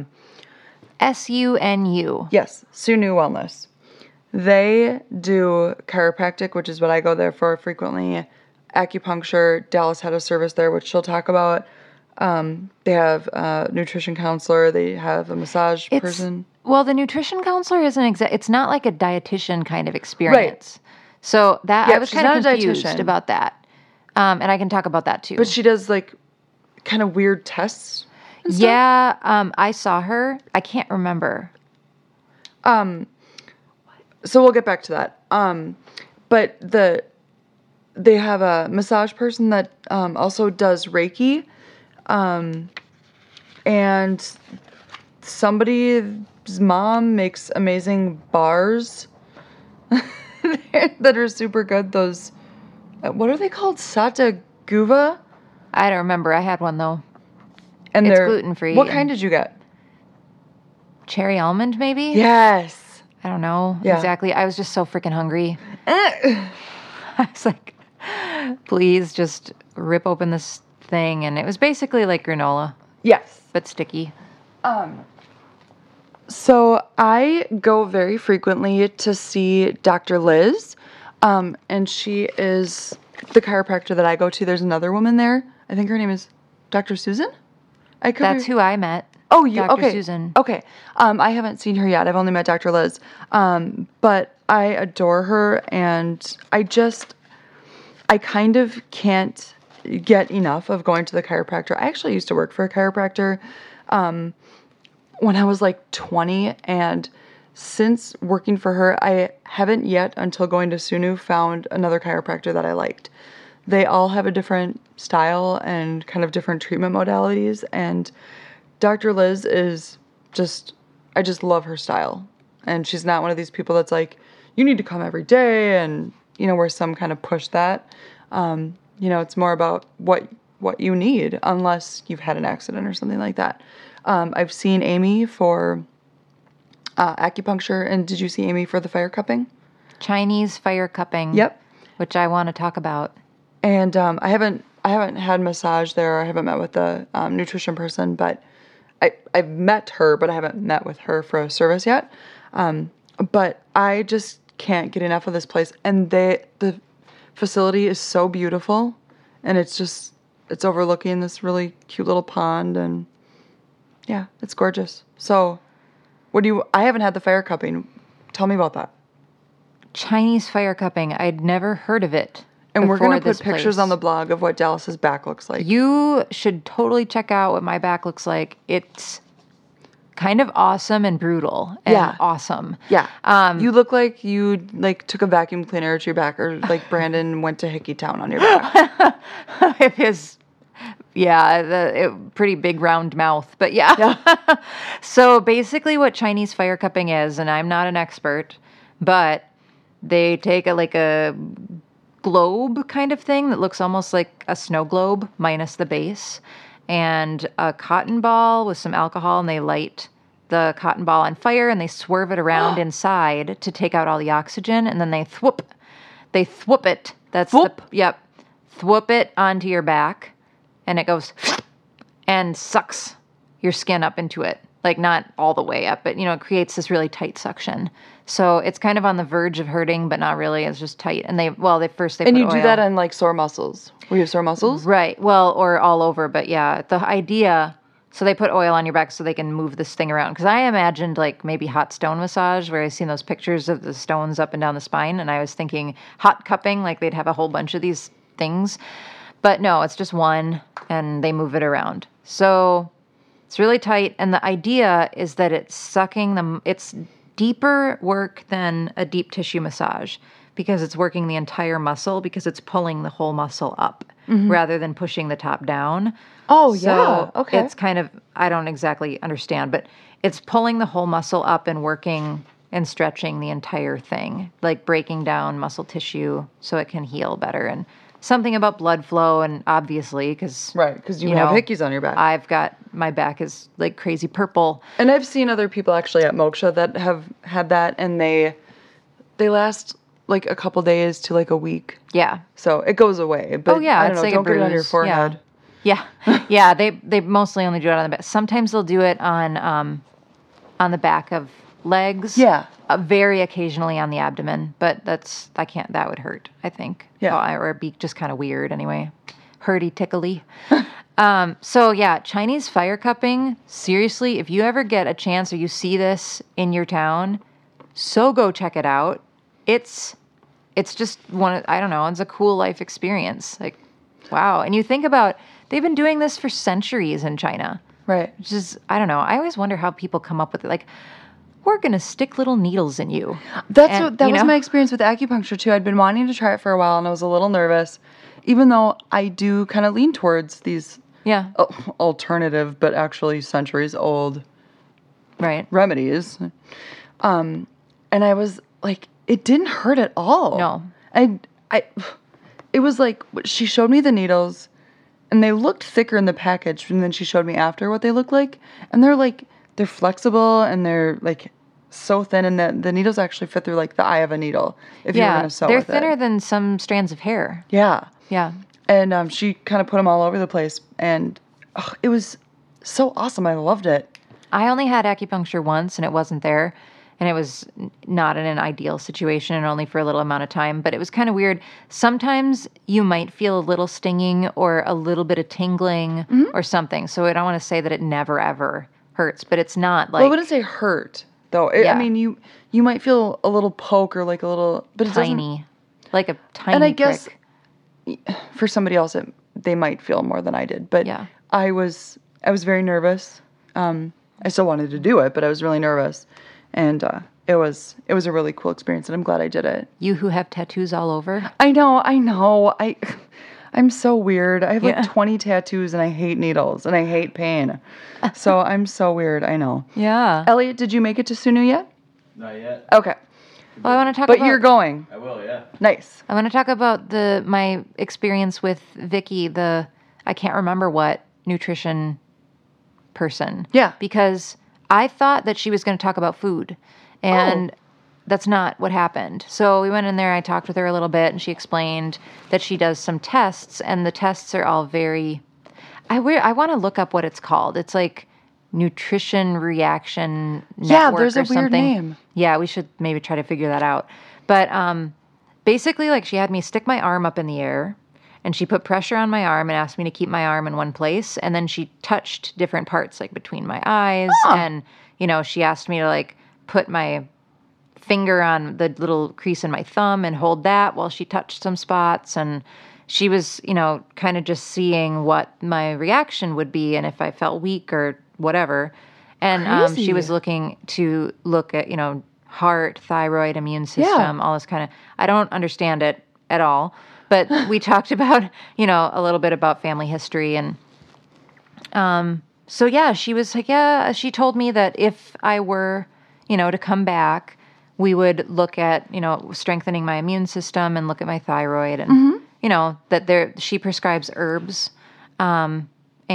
SUNU. Yes, Sunu Wellness. They do chiropractic, which is what I go there for frequently. Acupuncture. Dallas had a service there, which she'll talk about. They have a nutrition counselor. They have a massage person. Well, the nutrition counselor isn't it's not like a dietitian kind of experience. Right. So that I was kind of confused about that. And I can talk about that too. But she does like kind of weird tests. Yeah, I saw her. I can't remember. So we'll get back to that. But they have a massage person that also does Reiki. And somebody's mom makes amazing bars that are super good. Those, what are they called? Sataguva? I don't remember. I had one though. And it's they're gluten-free. What kind did you get? Cherry almond, maybe? Yes. I don't know exactly. I was just so freaking hungry. I was like, please just rip open this thing. And it was basically like granola. Yes. But sticky. So I go very frequently to see Dr. Liz. And she is the chiropractor that I go to. There's another woman there. I think her name is Dr. Susan? That's who I met. Oh, you Dr. okay? Susan. Okay. I haven't seen her yet. I've only met Dr. Liz. But I adore her, and I kind of can't get enough of going to the chiropractor. I actually used to work for a chiropractor when I was like 20, and since working for her, I haven't yet, until going to Sunu, found another chiropractor that I liked. they all have a different style and kind of different treatment modalities. And Dr. Liz is just, I just love her style. And she's not one of these people that's like, you need to come every day and, where some kind of push that. It's more about what you need unless you've had an accident or something like that. I've seen Amy for acupuncture. And did you see Amy for the fire cupping? Chinese fire cupping. Yep. Which I want to talk about. And I haven't had massage there. I haven't met with the nutrition person, but I've met her, but I haven't met with her for a service yet. But I just can't get enough of this place. And the facility is so beautiful, and it's overlooking this really cute little pond, and yeah, it's gorgeous. So, I haven't had the fire cupping. Tell me about that. Chinese fire cupping. I'd never heard of it. And we're going to put pictures on the blog of what Dallas's back looks like. You should totally check out what my back looks like. It's kind of awesome and brutal and awesome. Yeah. You look like you took a vacuum cleaner to your back, or like Brandon went to Hickey Town on your back. Pretty big round mouth, but yeah. So basically what Chinese fire cupping is, and I'm not an expert, but they take a globe kind of thing that looks almost like a snow globe minus the base, and a cotton ball with some alcohol, and they light the cotton ball on fire and they swerve it around inside to take out all the oxygen, and then they thwip it. That's thwip it onto your back, and it goes and sucks your skin up into it. Like, not all the way up, but, it creates this really tight suction. So it's kind of on the verge of hurting, but not really. It's just tight. And they put And you oil. do that on, sore muscles. Where you have sore muscles? Right. Well, or all over. But, yeah, the idea... So they put oil on your back so they can move this thing around. Because I imagined, maybe hot stone massage, where I've seen those pictures of the stones up and down the spine. And I was thinking hot cupping, they'd have a whole bunch of these things. But no, it's just one, and they move it around. So... It's really tight, and the idea is that it's sucking them. It's deeper work than a deep tissue massage because it's working the entire muscle, because it's pulling the whole muscle up rather than pushing the top down. Oh, so yeah. Okay. It's kind of, I don't exactly understand, but it's pulling the whole muscle up and working and stretching the entire thing, breaking down muscle tissue so it can heal better. And something about blood flow, and obviously, because... Right, because you have hickeys on your back. My back is crazy purple. And I've seen other people actually at Moksha that have had that, and they last a couple days to a week. Yeah. So it goes away. But I don't know, don't get it on your forehead. Yeah. Yeah, they mostly only do it on the back. Sometimes they'll do it on the back of legs. Yeah. Very occasionally on the abdomen, but that would hurt, I think. Yeah. Or be just kind of weird anyway. Hurty, tickly. So yeah, Chinese fire cupping, seriously, if you ever get a chance or you see this in your town, so go check it out. It's just I don't know, it's a cool life experience. Wow. And you think about, they've been doing this for centuries in China. Right. Which is, I don't know, I always wonder how people come up with it. We're going to stick little needles in you. That was my experience with acupuncture, too. I'd been wanting to try it for a while, and I was a little nervous, even though I do kind of lean towards these alternative, but actually centuries-old remedies. And I was it didn't hurt at all. No. It was she showed me the needles, and they looked thicker in the package, and then she showed me after what they looked like, and they're flexible, and they're so thin, and the needles actually fit through the eye of a needle if you're going to sew they're with thinner it. than some strands of hair. Yeah. Yeah. And she kind of put them all over the place, and it was so awesome. I loved it. I only had acupuncture once, and it wasn't there, and it was not in an ideal situation, and only for a little amount of time, but it was kind of weird. Sometimes you might feel a little stinging or a little bit of tingling or something, so I don't want to say that it never, ever hurts, but it's not Well, I wouldn't say hurt, though. I mean, you might feel a little poke or a little... But tiny. A tiny And I prick. guess for somebody else, they might feel more than I did. But I was very nervous. I still wanted to do it, but I was really nervous. And it was a really cool experience, and I'm glad I did it. You who have tattoos all over? I know. I'm so weird. I have Yeah. like 20 tattoos and I hate needles and I hate pain. So I'm so weird. I know. Yeah. Elliot, did you make it to Sunu yet? Not yet. Okay. Well, I want to talk But about. you're going. I will, yeah. Nice. I want to talk about my experience with Vicky, I can't remember what nutrition person. Yeah. Because I thought that she was going to talk about food, and that's not what happened. So we went in there, I talked with her a little bit, and she explained that she does some tests, and the tests are all very. I want to look up what it's called. It's like Nutrition Reaction Network Yeah, there's or a weird something. name. Yeah, we should maybe try to figure that out. But basically, like, she had me stick my arm up in the air, and she put pressure on my arm and asked me to keep my arm in one place, and then she touched different parts, like between my eyes, and she asked me to like put my finger on the little crease in my thumb and hold that while she touched some spots, and she was kind of just seeing what my reaction would be and if I felt weak or whatever. And she was looking at heart, thyroid, immune system, all this kind of. I don't understand it at all, but we talked about a little bit about family history, and so yeah, she was like, yeah, she told me that if I were to come back, we would look at strengthening my immune system and look at my thyroid, and that she prescribes herbs, and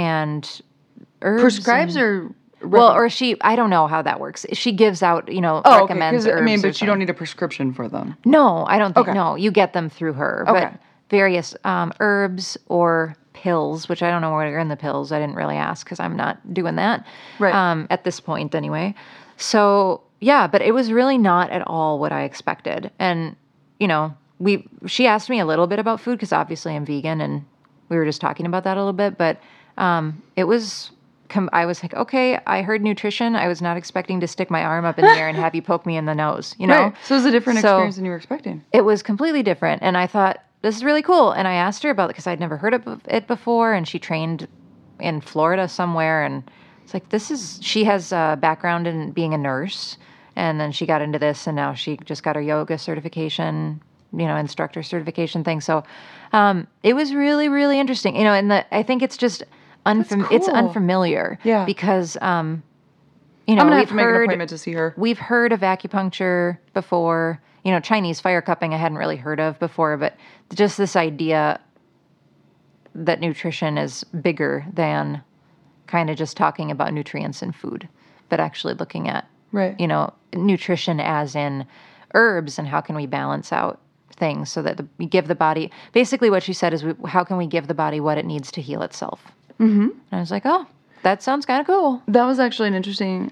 herbs Prescribes and, or well, or I don't know how that works. She gives out, recommends herbs. I mean, or but you don't need a prescription for them. No, I don't think. Okay. No, you get them through her. Okay. But various herbs or pills, which I don't know where are in the pills. I didn't really ask because I'm not doing that. Right. At this point, anyway. So yeah, but it was really not at all what I expected. And she asked me a little bit about food because obviously I'm vegan, and we were just talking about that a little bit. But it was. I was like, okay, I heard nutrition. I was not expecting to stick my arm up in the air and have you poke me in the nose, Right. So it was a different experience than you were expecting. It was completely different. And I thought, this is really cool. And I asked her about it because I'd never heard of it before. And she trained in Florida somewhere. And it's like, she has a background in being a nurse. And then she got into this, and now she just got her yoga certification, instructor certification thing. So it was really, really interesting. And I think it's just... It's unfamiliar. Yeah. Because, I'm going to have to make an appointment to see her. We've heard of acupuncture before. Chinese fire cupping I hadn't really heard of before, but just this idea that nutrition is bigger than kind of just talking about nutrients in food, but actually looking at, right. Nutrition as in herbs and how can we balance out things so that we give the body, basically what she said is how can we give the body what it needs to heal itself? Mm-hmm. And I was like, oh, that sounds kind of cool. That was actually an interesting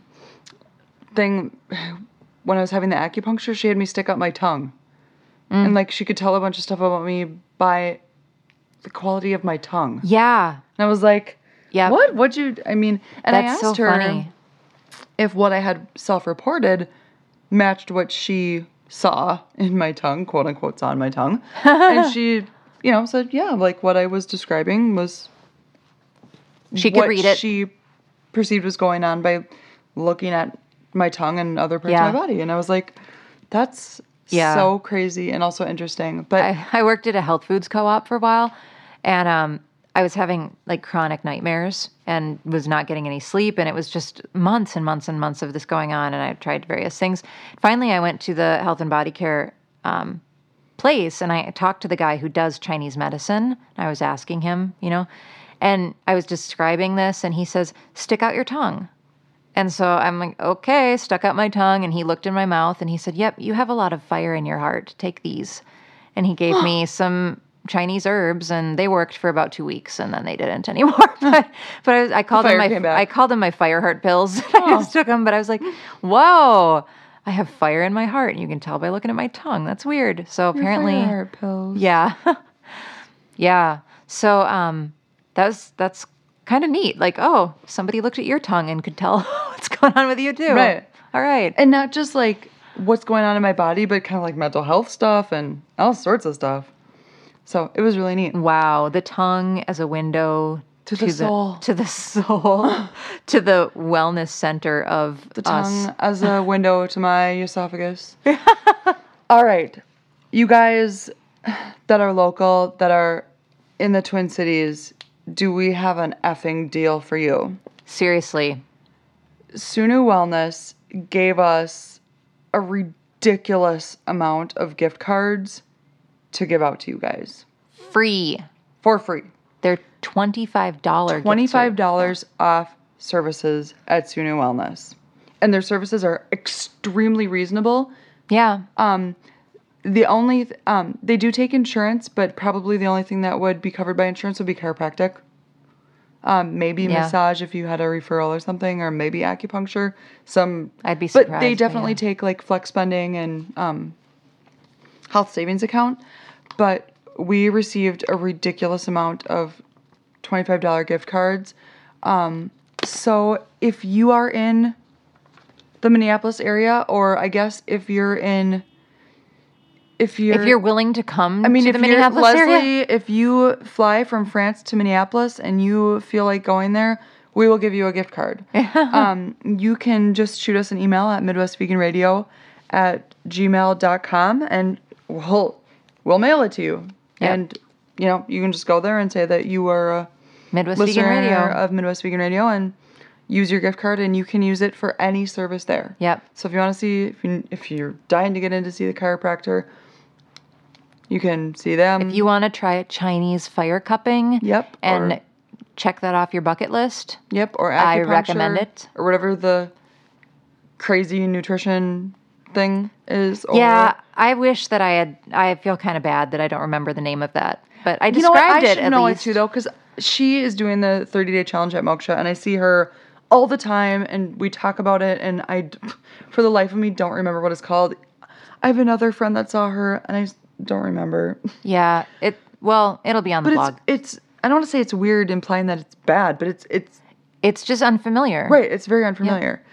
thing. When I was having the acupuncture, she had me stick up my tongue. And like she could tell a bunch of stuff about me by the quality of my tongue. Yeah. And I was like, yeah. What? And That's I asked so her funny. if what I had self-reported matched what she saw in my tongue, quote unquote, saw in my tongue. And she, said, yeah, like what I was describing was she could read it. She perceived was going on by looking at my tongue and other parts of my body. And I was like, that's so crazy and also interesting. But I worked at a health foods co-op for a while, and I was having like chronic nightmares and was not getting any sleep. And it was just months and months and months of this going on. And I tried various things. Finally, I went to the health and body care place, and I talked to the guy who does Chinese medicine. I was asking him, and I was describing this, and he says, stick out your tongue. And so I'm like, okay, stuck out my tongue, and he looked in my mouth, and he said, yep, you have a lot of fire in your heart. Take these. And he gave me some Chinese herbs, and they worked for about 2 weeks, and then they didn't anymore. but I called them my fire heart pills. I just took them, but I was like, whoa, I have fire in my heart, and you can tell by looking at my tongue. That's weird. So apparently, fire heart pills. Yeah, yeah. So that's kind of neat. Like, oh, somebody looked at your tongue and could tell what's going on with you too. Right. All right. And not just like what's going on in my body, but kind of like mental health stuff and all sorts of stuff. So it was really neat. Wow. The tongue as a window to the soul. To the soul. To the wellness center of the us. tongue as a window to my esophagus. All right. You guys that are local, that are in the Twin Cities, do we have an effing deal for you? Seriously. Sunu Wellness gave us a ridiculous amount of gift cards to give out to you guys. Free. For free. They're $25. $25 off services at Sunu Wellness. And their services are extremely reasonable. Yeah. The only, they do take insurance, but probably the only thing that would be covered by insurance would be chiropractic. Maybe massage if you had a referral or something, or maybe acupuncture. I'd be surprised. But they definitely take like flex spending and health savings account. But we received a ridiculous amount of $25 gift cards. So if you are in the Minneapolis area, or I guess if you're willing to come I mean, to if the Minneapolis Leslie, area. if you fly from France to Minneapolis and you feel like going there, we will give you a gift card. You can just shoot us an email at midwestveganradio@gmail.com and we'll mail it to you. Yep. And, you can just go there and say that you are a Midwest Vegan listener Radio. of Midwest Vegan Radio and use your gift card, and you can use it for any service there. Yep. So if you want to see, if you're dying to get in to see the chiropractor, you can see them. If you want to try Chinese fire cupping. Yep. And or, check that off your bucket list. Yep. Or acupuncture. I recommend it. Or whatever the crazy nutrition thing is. Or, Yeah, I wish that I feel kind of bad that I don't remember the name of that. But I You know what? described I it should at know least. it too, though, because she is doing the 30-day challenge at Moksha, and I see her all the time, and we talk about it, and I, for the life of me, don't remember what it's called. I have another friend that saw her, and I don't remember. Yeah, it'll be on the But blog. it's I don't want to say it's weird implying that it's bad, but It's just unfamiliar. right, it's very unfamiliar.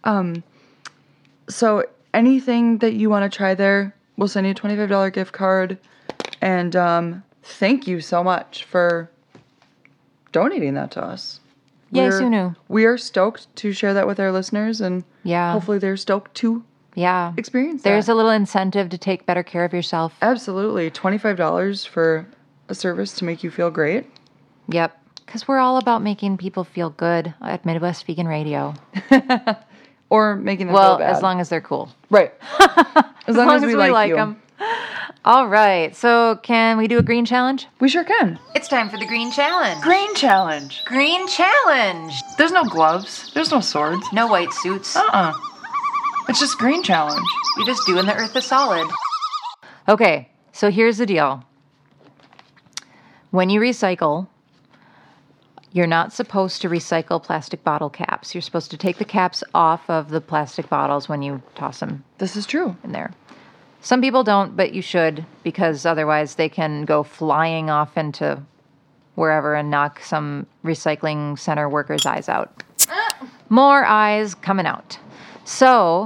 So anything that you want to try there, we'll send you a $25 gift card, and thank you so much for donating that to us. Yay, Sunu. We are stoked to share that with our listeners, and Yeah. hopefully they're stoked to Yeah. experience There's that. a little incentive to take better care of yourself. Absolutely. $25 for a service to make you feel great. Yep. Because we're all about making people feel good at Midwest Vegan Radio. Or making them feel bad. as long as they're cool. Right. As long as we like you. them. All right. So can we do a green challenge? We sure can. It's time for the green challenge. Green challenge. Green challenge. There's no gloves. There's no swords. No white suits. It's just green challenge. You're just doing the earth a solid. Okay. So here's the deal. When you recycle, you're not supposed to recycle plastic bottle caps. You're supposed to take the caps off of the plastic bottles when you toss them This is true. in there. Some people don't, but you should, because otherwise they can go flying off into wherever and knock some recycling center worker's eyes out. More eyes coming out. So,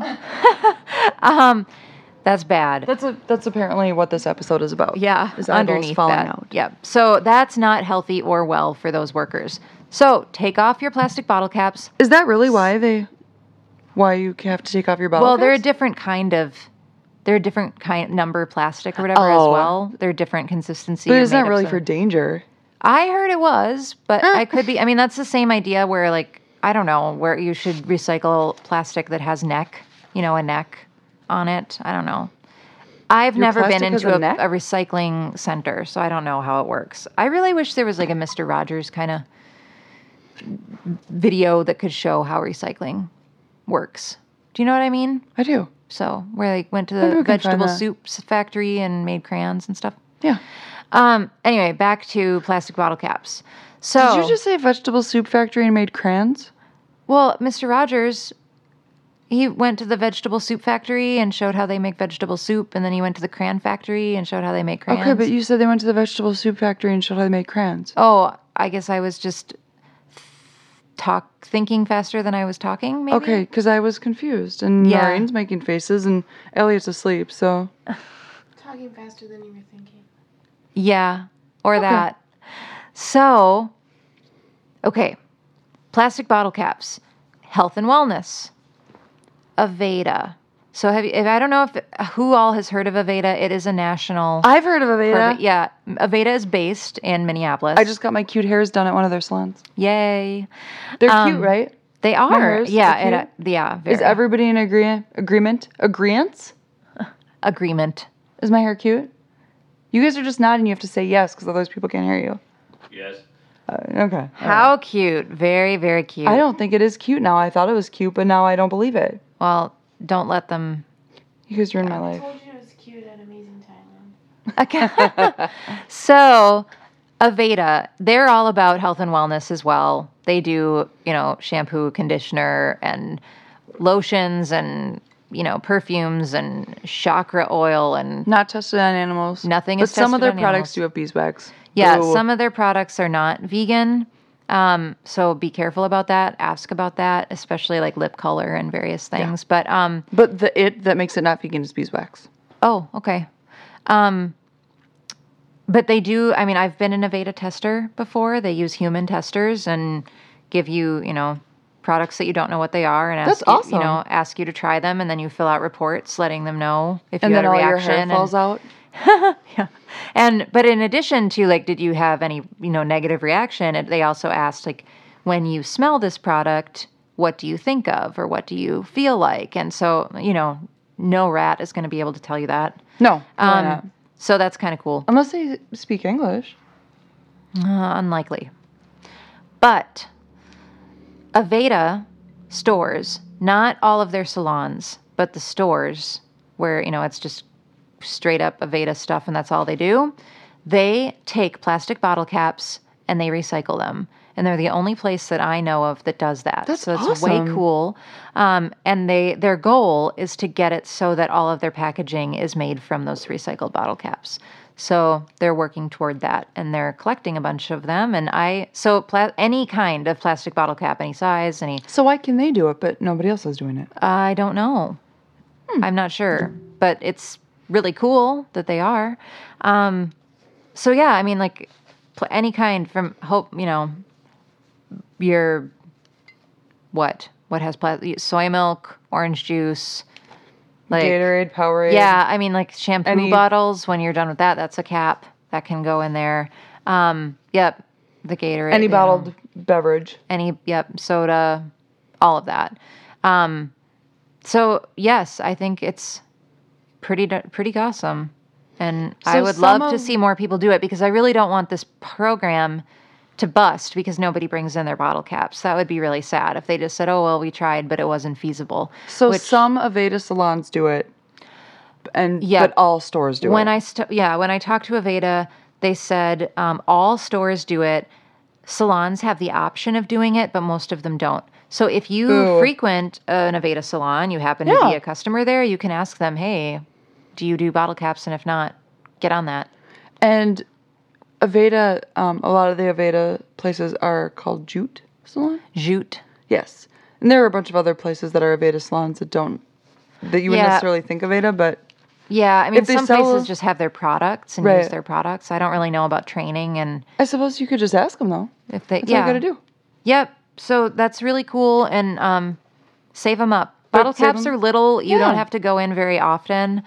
that's bad. That's apparently what this episode is about. Yeah, is eyeballs underneath falling that. out. Yep. So that's not healthy or well for those workers. So take off your plastic bottle caps. Is that really why you have to take off your bottle Well, they're a caps? different kind number plastic or whatever as Oh. well. They're different consistency. But and it's not made really up for so- danger. I heard it was, but I could be. I mean, that's the same idea where, like, I don't know, where you should recycle plastic that has a neck on it. I don't know. I've Your never been plastic has into a neck? a recycling center, so I don't know how it works. I really wish there was like a Mr. Rogers kind of video that could show how recycling works. Do you know what I mean? I do. So where they went to Maybe the we can find vegetable that. soups factory and made crayons and stuff. Yeah. Anyway, back to plastic bottle caps. So Did you just say vegetable soup factory and made crayons? well, Mr. Rogers, he went to the vegetable soup factory and showed how they make vegetable soup, and then he went to the crayon factory and showed how they make crayons. Okay, but you said they went to the vegetable soup factory and showed how they made crayons. Oh, I guess I was just thinking faster than I was talking, maybe? Okay, because I was confused, and Yeah. Noreen's making faces, and Elliot's asleep, so... Talking faster than you were thinking. Yeah, or that. So, okay, plastic bottle caps, health and wellness, Aveda, So I don't know who all has heard of Aveda. It is a national. I've heard of Aveda. Yeah, Aveda is based in Minneapolis. I just got my cute hairs done at one of their salons. Yay. They're cute, right? They are. hairs Yeah, are cute? yeah. Very. Is everybody in agreement? Agreement. Is my hair cute? You guys are just nodding. You have to say yes because otherwise people can't hear you. Yes. Okay. How cute. Very, very cute. I don't think it is cute now. I thought it was cute, but now I don't believe it. Well, don't let them. You guys ruined my I life. told you it was cute at Amazing Thailand. Okay. So, Aveda, they're all about health and wellness as well. They do, shampoo, conditioner, and lotions, and perfumes, and chakra oil, and Not tested on animals. Nothing but is some of tested their on products animals. do have beeswax. yeah, Ooh. some of their products are not vegan. So be careful about that. Ask about that, especially like lip color and various things. But But that makes it not vegan is beeswax. oh, okay. But they do. I mean, I've been an Aveda tester before. They use human testers and give you, products that you don't know what they are, and ask That's you, awesome. ask you to try them, and then you fill out reports letting them know if And you then had a all your reaction. hair falls out. Yeah. But in addition to like, did you have any, negative reaction? They also asked like, when you smell this product, what do you think of, or what do you feel like? And so, no rat is going to be able to tell you that. No, probably not. So that's kind of cool. Unless they speak English. Unlikely. But Aveda stores, not all of their salons, but the stores where, it's just straight up Aveda stuff and that's all they do. They take plastic bottle caps and they recycle them. And they're the only place that I know of that does that. That's so it's way awesome. cool. And their goal is to get it so that all of their packaging is made from those recycled bottle caps. So they're working toward that, and they're collecting a bunch of them. And any kind of plastic bottle cap, any size, So why can they do it, but nobody else is doing it? I don't know. I'm not sure, but it's really cool that they are. So yeah, I mean, like any kind from your what has soy milk, orange juice, like Gatorade, Powerade. yeah, I mean like shampoo Any- bottles. When you're done with that, that's a cap that can go in there. Yep, the Gatorade. Any bottled beverage. Soda, all of that. So yes, I think it's pretty awesome, and I So would some love to of- see more people do it because I really don't want this program to bust because nobody brings in their bottle caps. That would be really sad if they just said, "Oh well, we tried, but it wasn't feasible." So Which- some Aveda salons do it, Yeah. but all stores do when it. when I talked to Aveda, they said all stores do it. Salons have the option of doing it, but most of them don't. So if you Ooh. frequent an Aveda salon, you happen to Yeah. be a customer there, you can ask them, "Hey, do you do bottle caps? And if not, get on that." And Aveda, a lot of the Aveda places are called Jute Salon. Jute. Yes, and there are a bunch of other places that are Aveda salons that you wouldn't Yeah. necessarily think Aveda, but Yeah, I mean, If they some sell- places just have their products and Right. use their products. I don't really know about training and I suppose you could just ask them though. if they. That's all you gotta do. Yep. So that's really cool and save them up. But Bottle save caps 'em- are little. You Yeah. don't have to go in very often.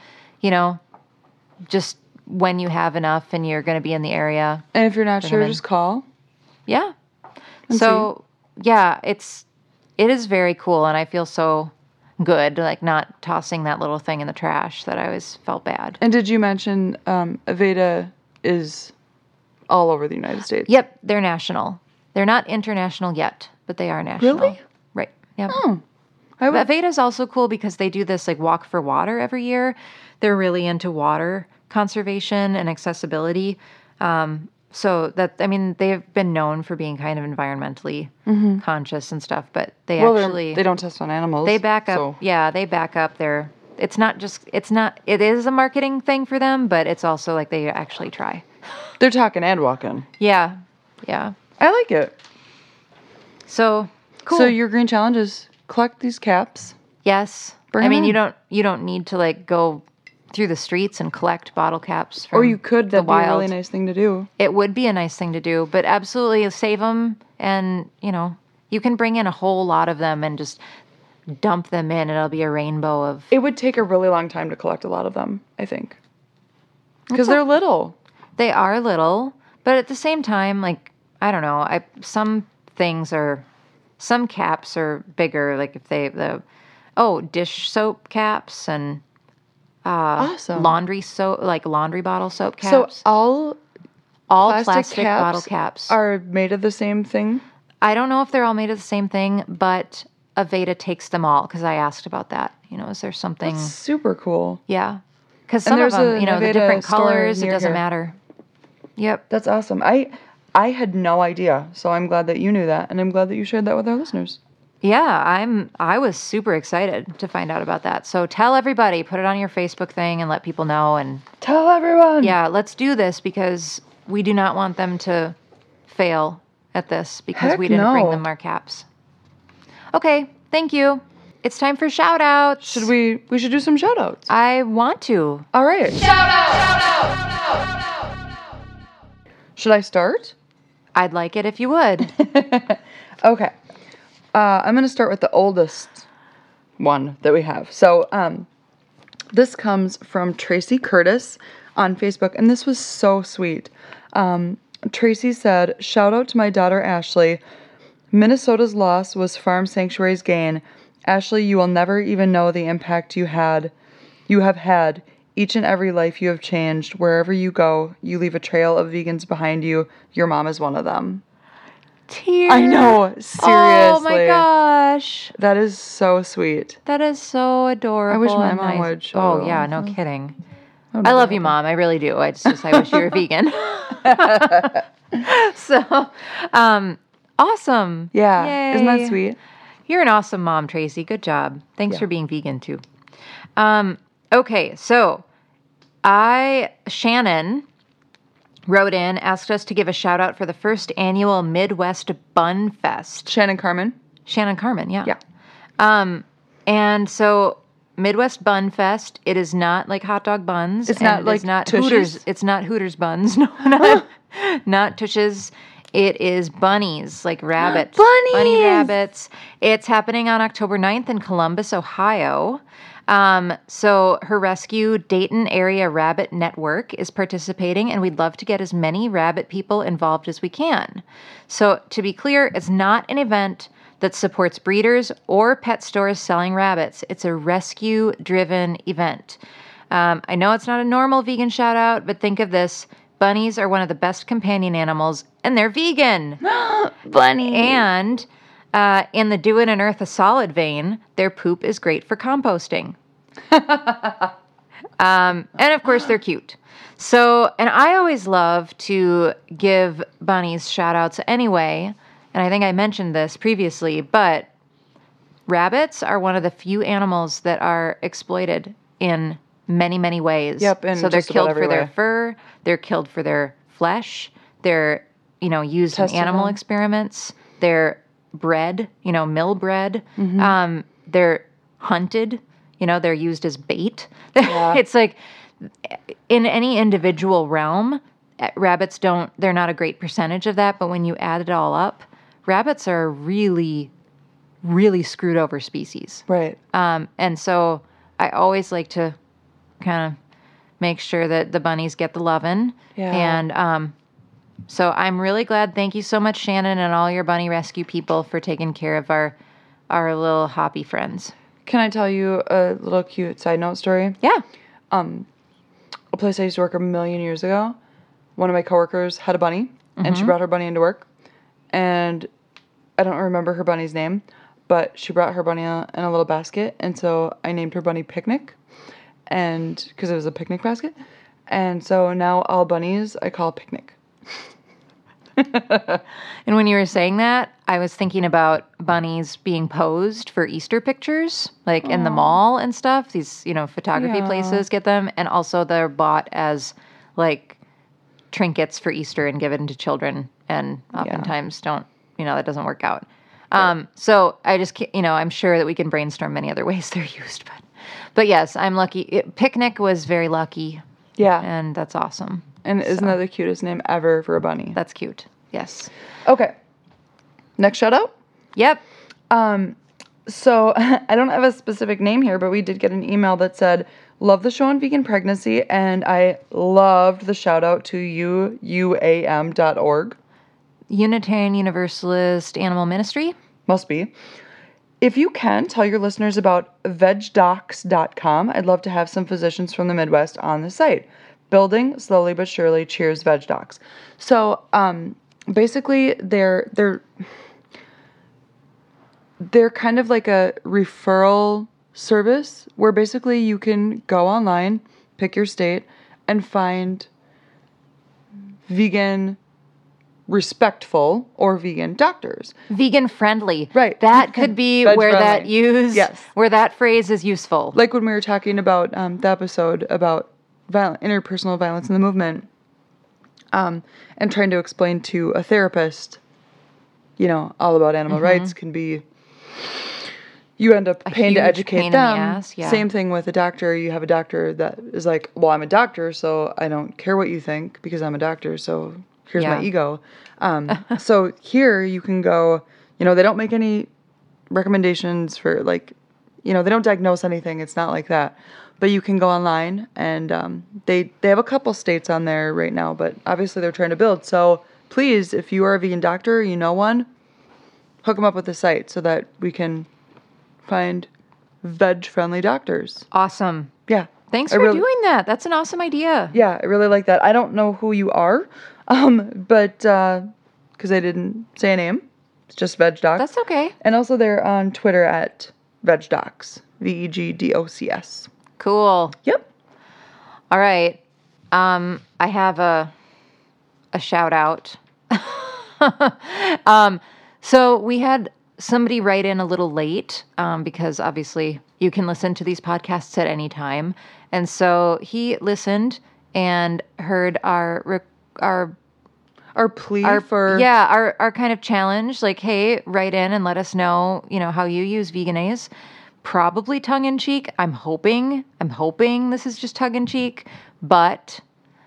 Just when you have enough and you're going to be in the area. And if you're not Bring sure, 'em in. just call. Yeah. And So yeah, it is very cool, and I feel so good, like not tossing that little thing in the trash that I always felt bad. And did you mention Aveda is all over the United States? Yep, they're national. They're not international yet, but they are national. Really? Right. Yep. Oh, I would. But Aveda's also cool because they do this like walk for water every year. They're really into water conservation and accessibility. So that, I mean, they've been known for being kind of environmentally conscious and stuff, but they Well, actually, they don't test on animals. they back up. so- Yeah, they back up their, it is a marketing thing for them, but it's also like they actually try. They're talking and walking. Yeah. Yeah. I like it. So cool. So your green challenge is collect these caps. Yes. Bring I 'em mean, in. you don't need to like go through the streets and collect bottle caps from Or you could. the That'd be a wild. really nice thing to do. It would be a nice thing to do, but absolutely save them, and you can bring in a whole lot of them and just dump them in. It'll be a rainbow of. It would take a really long time to collect a lot of them, I think. Because they're little. They are little, but at the same time, like, I don't know. Some caps are bigger. Like if dish soap caps and awesome. laundry soap, like laundry bottle soap caps. So all plastic bottle caps are made of the same thing? I don't know if they're all made of the same thing, but Aveda takes them all because I asked about that. Is there something? That's super cool. Yeah. Because some of them, the different colors, it doesn't here. matter. Yep. That's awesome. I had no idea, so I'm glad that you knew that, and I'm glad that you shared that with our listeners. Yeah, I was super excited to find out about that. So tell everybody, put it on your Facebook thing and let people know. And tell everyone. Yeah, let's do this because we do not want them to fail at this because we didn't bring them our caps. Okay, thank you. It's time for shout outs. We should do some shout outs. I want to. All right. Shout out. Should I start? I'd like it if you would. Okay. I'm going to start with the oldest one that we have. So this comes from Tracy Curtis on Facebook, and this was so sweet. Tracy said, shout out to my daughter Ashley. Minnesota's loss was Farm Sanctuary's gain. Ashley, you will never even know the impact you have had. Each and every life you have changed. Wherever you go, you leave a trail of vegans behind you. Your mom is one of them. Tears. I know, seriously. Oh my gosh. That is so sweet. That is so adorable. I wish my mom would show. Oh yeah, no kidding. I love you, Mom. I really do. I wish you were vegan. So, awesome. Yeah. Yay. Isn't that sweet? You're an awesome mom, Tracy. Good job. Thanks for being vegan too. Okay, so Shannon wrote in, asked us to give a shout out for the first annual Midwest Bun Fest. Shannon Carmen, yeah. Yeah. And so Midwest Bun Fest, it is not like hot dog buns. It's not like Hooters. It's not Hooters buns. No, not Tushes. It is bunnies, like rabbits. Bunnies! Bunny rabbits. It's happening on October 9th in Columbus, Ohio. So her rescue Dayton Area Rabbit Network is participating, and we'd love to get as many rabbit people involved as we can. So to be clear, it's not an event that supports breeders or pet stores selling rabbits. It's a rescue-driven event. I know it's not a normal vegan shout-out, but think of this. Bunnies are one of the best companion animals, and they're vegan. Bunnies. And in the Do It and Earth a Solid vein, their poop is great for composting. And of course, they're cute. So, and I always love to give bunnies shout-outs anyway, and I think I mentioned this previously, but rabbits are one of the few animals that are exploited in many, many ways. Yep, and so they're just about killed for their everywhere. fur, they're killed for their flesh, they're, used Tested in animal on. experaments, they're bred, mill bred, Mm-hmm. they're hunted, they're used as bait. Yeah. It's like in any individual realm, rabbits they're not a great percentage of that, but when you add it all up, rabbits are a really, really screwed over species. Right. And so I always like to kind of make sure that the bunnies get the lovin'. Yeah. And so I'm really glad. Thank you so much, Shannon, and all your bunny rescue people for taking care of our little hoppy friends. Can I tell you a little cute side note story? Yeah. A place I used to work a million years ago, one of my coworkers had a bunny, and she brought her bunny into work. And I don't remember her bunny's name, but she brought her bunny in a little basket, and so I named her bunny Picnic, and because it was a picnic basket. And so now all bunnies I call Picnic. And when you were saying that, I was thinking about bunnies being posed for Easter pictures, like in the mall and stuff. These, photography Yeah. places get them. And also they're bought as like trinkets for Easter and given to children. And oftentimes that doesn't work out. So I just, I'm sure that we can brainstorm many other ways they're used. But yes, I'm lucky. Picnic was very lucky. Yeah. And that's awesome. And isn't that the cutest name ever for a bunny? That's cute. Yes. Okay. Next shout out. Yep. So I don't have a specific name here, but we did get an email that said, love the show on vegan pregnancy, and I loved the shout out to UUAM.org. Unitarian Universalist Animal Ministry. Must be. If you can, tell your listeners about vegdocs.com. I'd love to have some physicians from the Midwest on the site. Building slowly but surely. Cheers, VegDocs. So basically, they're kind of like a referral service where basically you can go online, pick your state, and find vegan respectful or vegan doctors. Vegan friendly. Right. That could be where where that phrase is useful. Like when we were talking about the episode about interpersonal violence in the movement, and trying to explain to a therapist, all about animal rights can be, you end up paying to educate them. In the ass, yeah. Same thing with a doctor. You have a doctor that is like, well, I'm a doctor, so I don't care what you think because I'm a doctor, so here's my ego. So here you can go, they don't make any recommendations for they don't diagnose anything. It's not like that. But you can go online and they have a couple states on there right now, but obviously they're trying to build. So please, if you are a vegan doctor, you know one, hook them up with the site so that we can find veg-friendly doctors. Awesome. Yeah. Thanks for doing that. That's an awesome idea. Yeah, I really like that. I don't know who you are, but because I didn't say a name, it's just VegDocs. That's okay. And also they're on Twitter at VegDocs, VEGDOCS. Cool. Yep. All right. I have a shout out. So we had somebody write in a little late because obviously you can listen to these podcasts at any time. And so he listened and heard our plea for our kind of challenge, like, hey, write in and let us know, how you use Vegenaise. Probably tongue in cheek. I'm hoping this is just tongue in cheek, but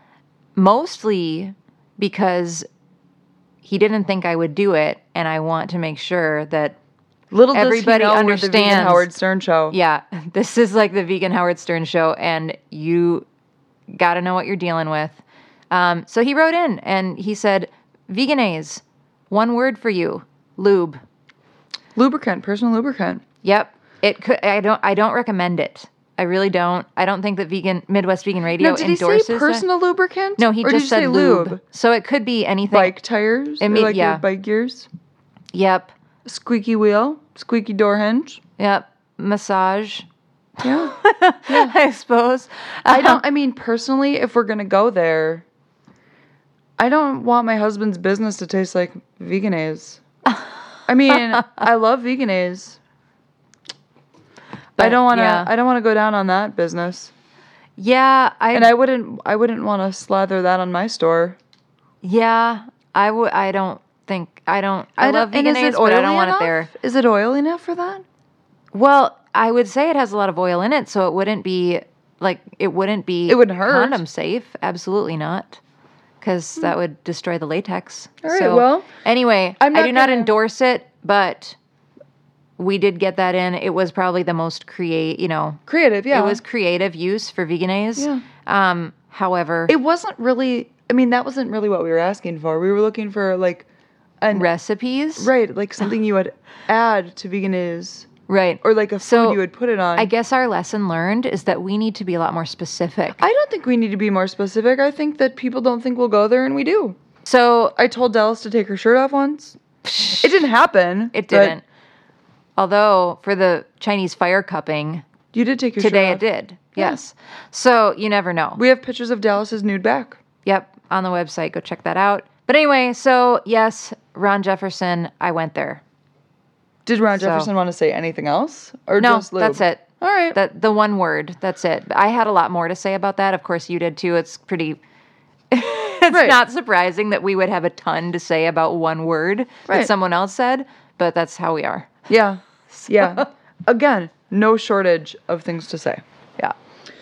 mostly because he didn't think I would do it, and I want to make sure that everybody understands. The Vegan Howard Stern show. Yeah, this is like the Vegan Howard Stern show, and you got to know what you're dealing with. So he wrote in and he said, Vegenaise, one word for you, lube. Lubricant, personal lubricant. Yep. It could. I don't recommend it. I really don't. I don't think that Midwest Vegan Radio endorses did he say personal lubricant? No, he just said lube. So it could be anything. Bike tires? Your bike gears? Yep. Squeaky wheel? Squeaky door hinge? Yep. Massage. Yeah. I suppose. Personally, if we're going to go there, I don't want my husband's business to taste like Vegenaise. I love Vegenaise. But I don't want to go down on that business. Yeah, I wouldn't want to slather that on my store. Yeah, I would. I love Vegenaise, but I don't want it there. Is it oily enough for that? Well, I would say it has a lot of oil in it, so it wouldn't hurt. Condom safe. Absolutely not. Because that would destroy the latex. All right, anyway, I do not endorse it, but we did get that in. It was probably the most creative, yeah. It was creative use for Vegenaise. Yeah. However, it wasn't really, that wasn't really what we were asking for. We were looking for recipes. Right, like something you would add to Vegenaise. Right. Or like a food you would put it on. I guess our lesson learned is that we need to be a lot more specific. I don't think we need to be more specific. I think that people don't think we'll go there, and we do. So I told Dallas to take her shirt off once. It didn't happen. It didn't. Although for the Chinese fire cupping, you did take your shirt off. Today it did. Yes. Yeah. So you never know. We have pictures of Dallas's nude back. Yep, on the website. Go check that out. But anyway, so yes, Ron Jefferson, I went there. Did Ron Jefferson want to say anything else? Or no, just lube? That's it. All right. The one word, that's it. I had a lot more to say about that. Of course, you did too. It's pretty... It's not surprising that we would have a ton to say about one word that someone else said, but that's how we are. Yeah. Yeah. Again, no shortage of things to say. Yeah.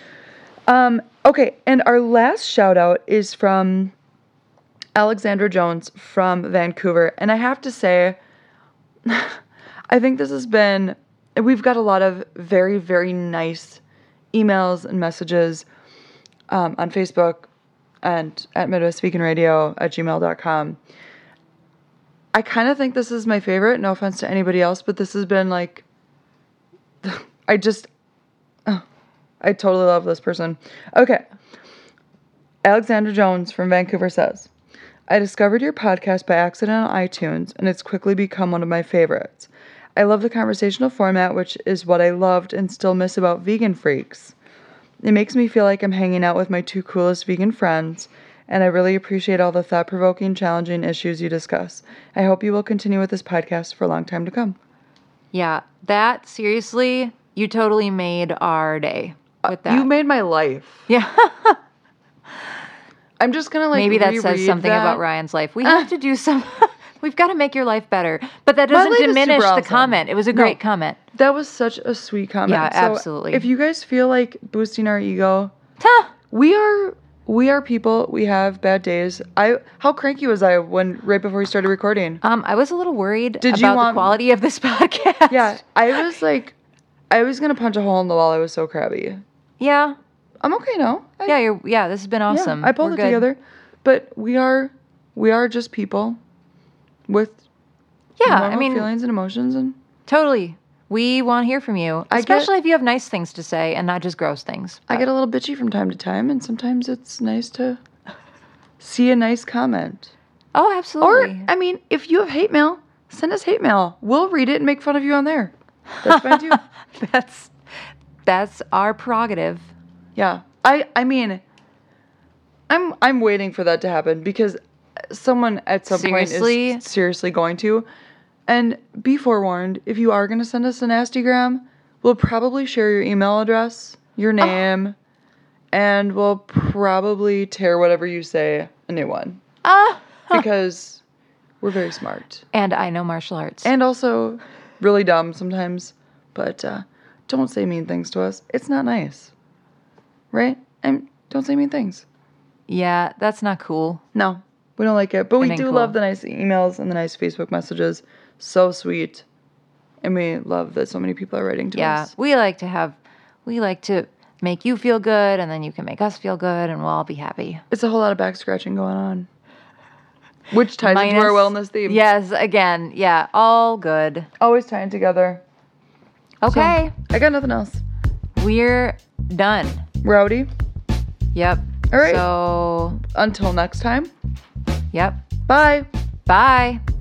Okay, and our last shout out is from Alexandra Jones from Vancouver. And I have to say, I think this has been we've got a lot of very, very nice emails and messages on Facebook and at MidwestVeganRadio@gmail.com. I kind of think this is my favorite. No offense to anybody else, but this has been like, I totally love this person. Okay. Alexandra Jones from Vancouver says, I discovered your podcast by accident on iTunes, and it's quickly become one of my favorites. I love the conversational format, which is what I loved and still miss about Vegan Freaks. It makes me feel like I'm hanging out with my two coolest vegan friends, and I really appreciate all the thought-provoking, challenging issues you discuss. I hope you will continue with this podcast for a long time to come. Yeah, that, seriously, you totally made our day with that. You made my life. Yeah. I'm just going to maybe that says something about Ryan's life. We have to do some... We've got to make your life better. But that doesn't diminish the comment. It was a great comment. That was such a sweet comment. Yeah, absolutely. If you guys feel like boosting our ego, we are people. We have bad days. How cranky was I right before we started recording? I was a little worried about the quality of this podcast. Yeah, I was like, I was going to punch a hole in the wall. I was so crabby. Yeah. I'm okay now. This has been awesome. Yeah, I pulled it together. But we are just people with normal feelings and emotions. And totally. We want to hear from you, especially if you have nice things to say and not just gross things. I get a little bitchy from time to time, and sometimes it's nice to see a nice comment. Oh, absolutely. Or, if you have hate mail, send us hate mail. We'll read it and make fun of you on there. That's fine, too. That's our prerogative. Yeah. I'm waiting for that to happen because someone at some point is seriously going to. And be forewarned, if you are going to send us a nastygram, we'll probably share your email address, your name, and we'll probably tear whatever you say a new one. Because we're very smart. And I know martial arts. And also really dumb sometimes. But don't say mean things to us. It's not nice. Right? And don't say mean things. Yeah, that's not cool. No, we don't like it. But we do love the nice emails and the nice Facebook messages. So sweet. And we love that so many people are writing to us. Yeah, we like to make you feel good, and then you can make us feel good, and we'll all be happy. It's a whole lot of back scratching going on. Which ties into our wellness theme. Yes, again. Yeah, all good. Always tying together. Okay. So, I got nothing else. We're done. Rowdy? Yep. All right. So, until next time. Yep. Bye. Bye.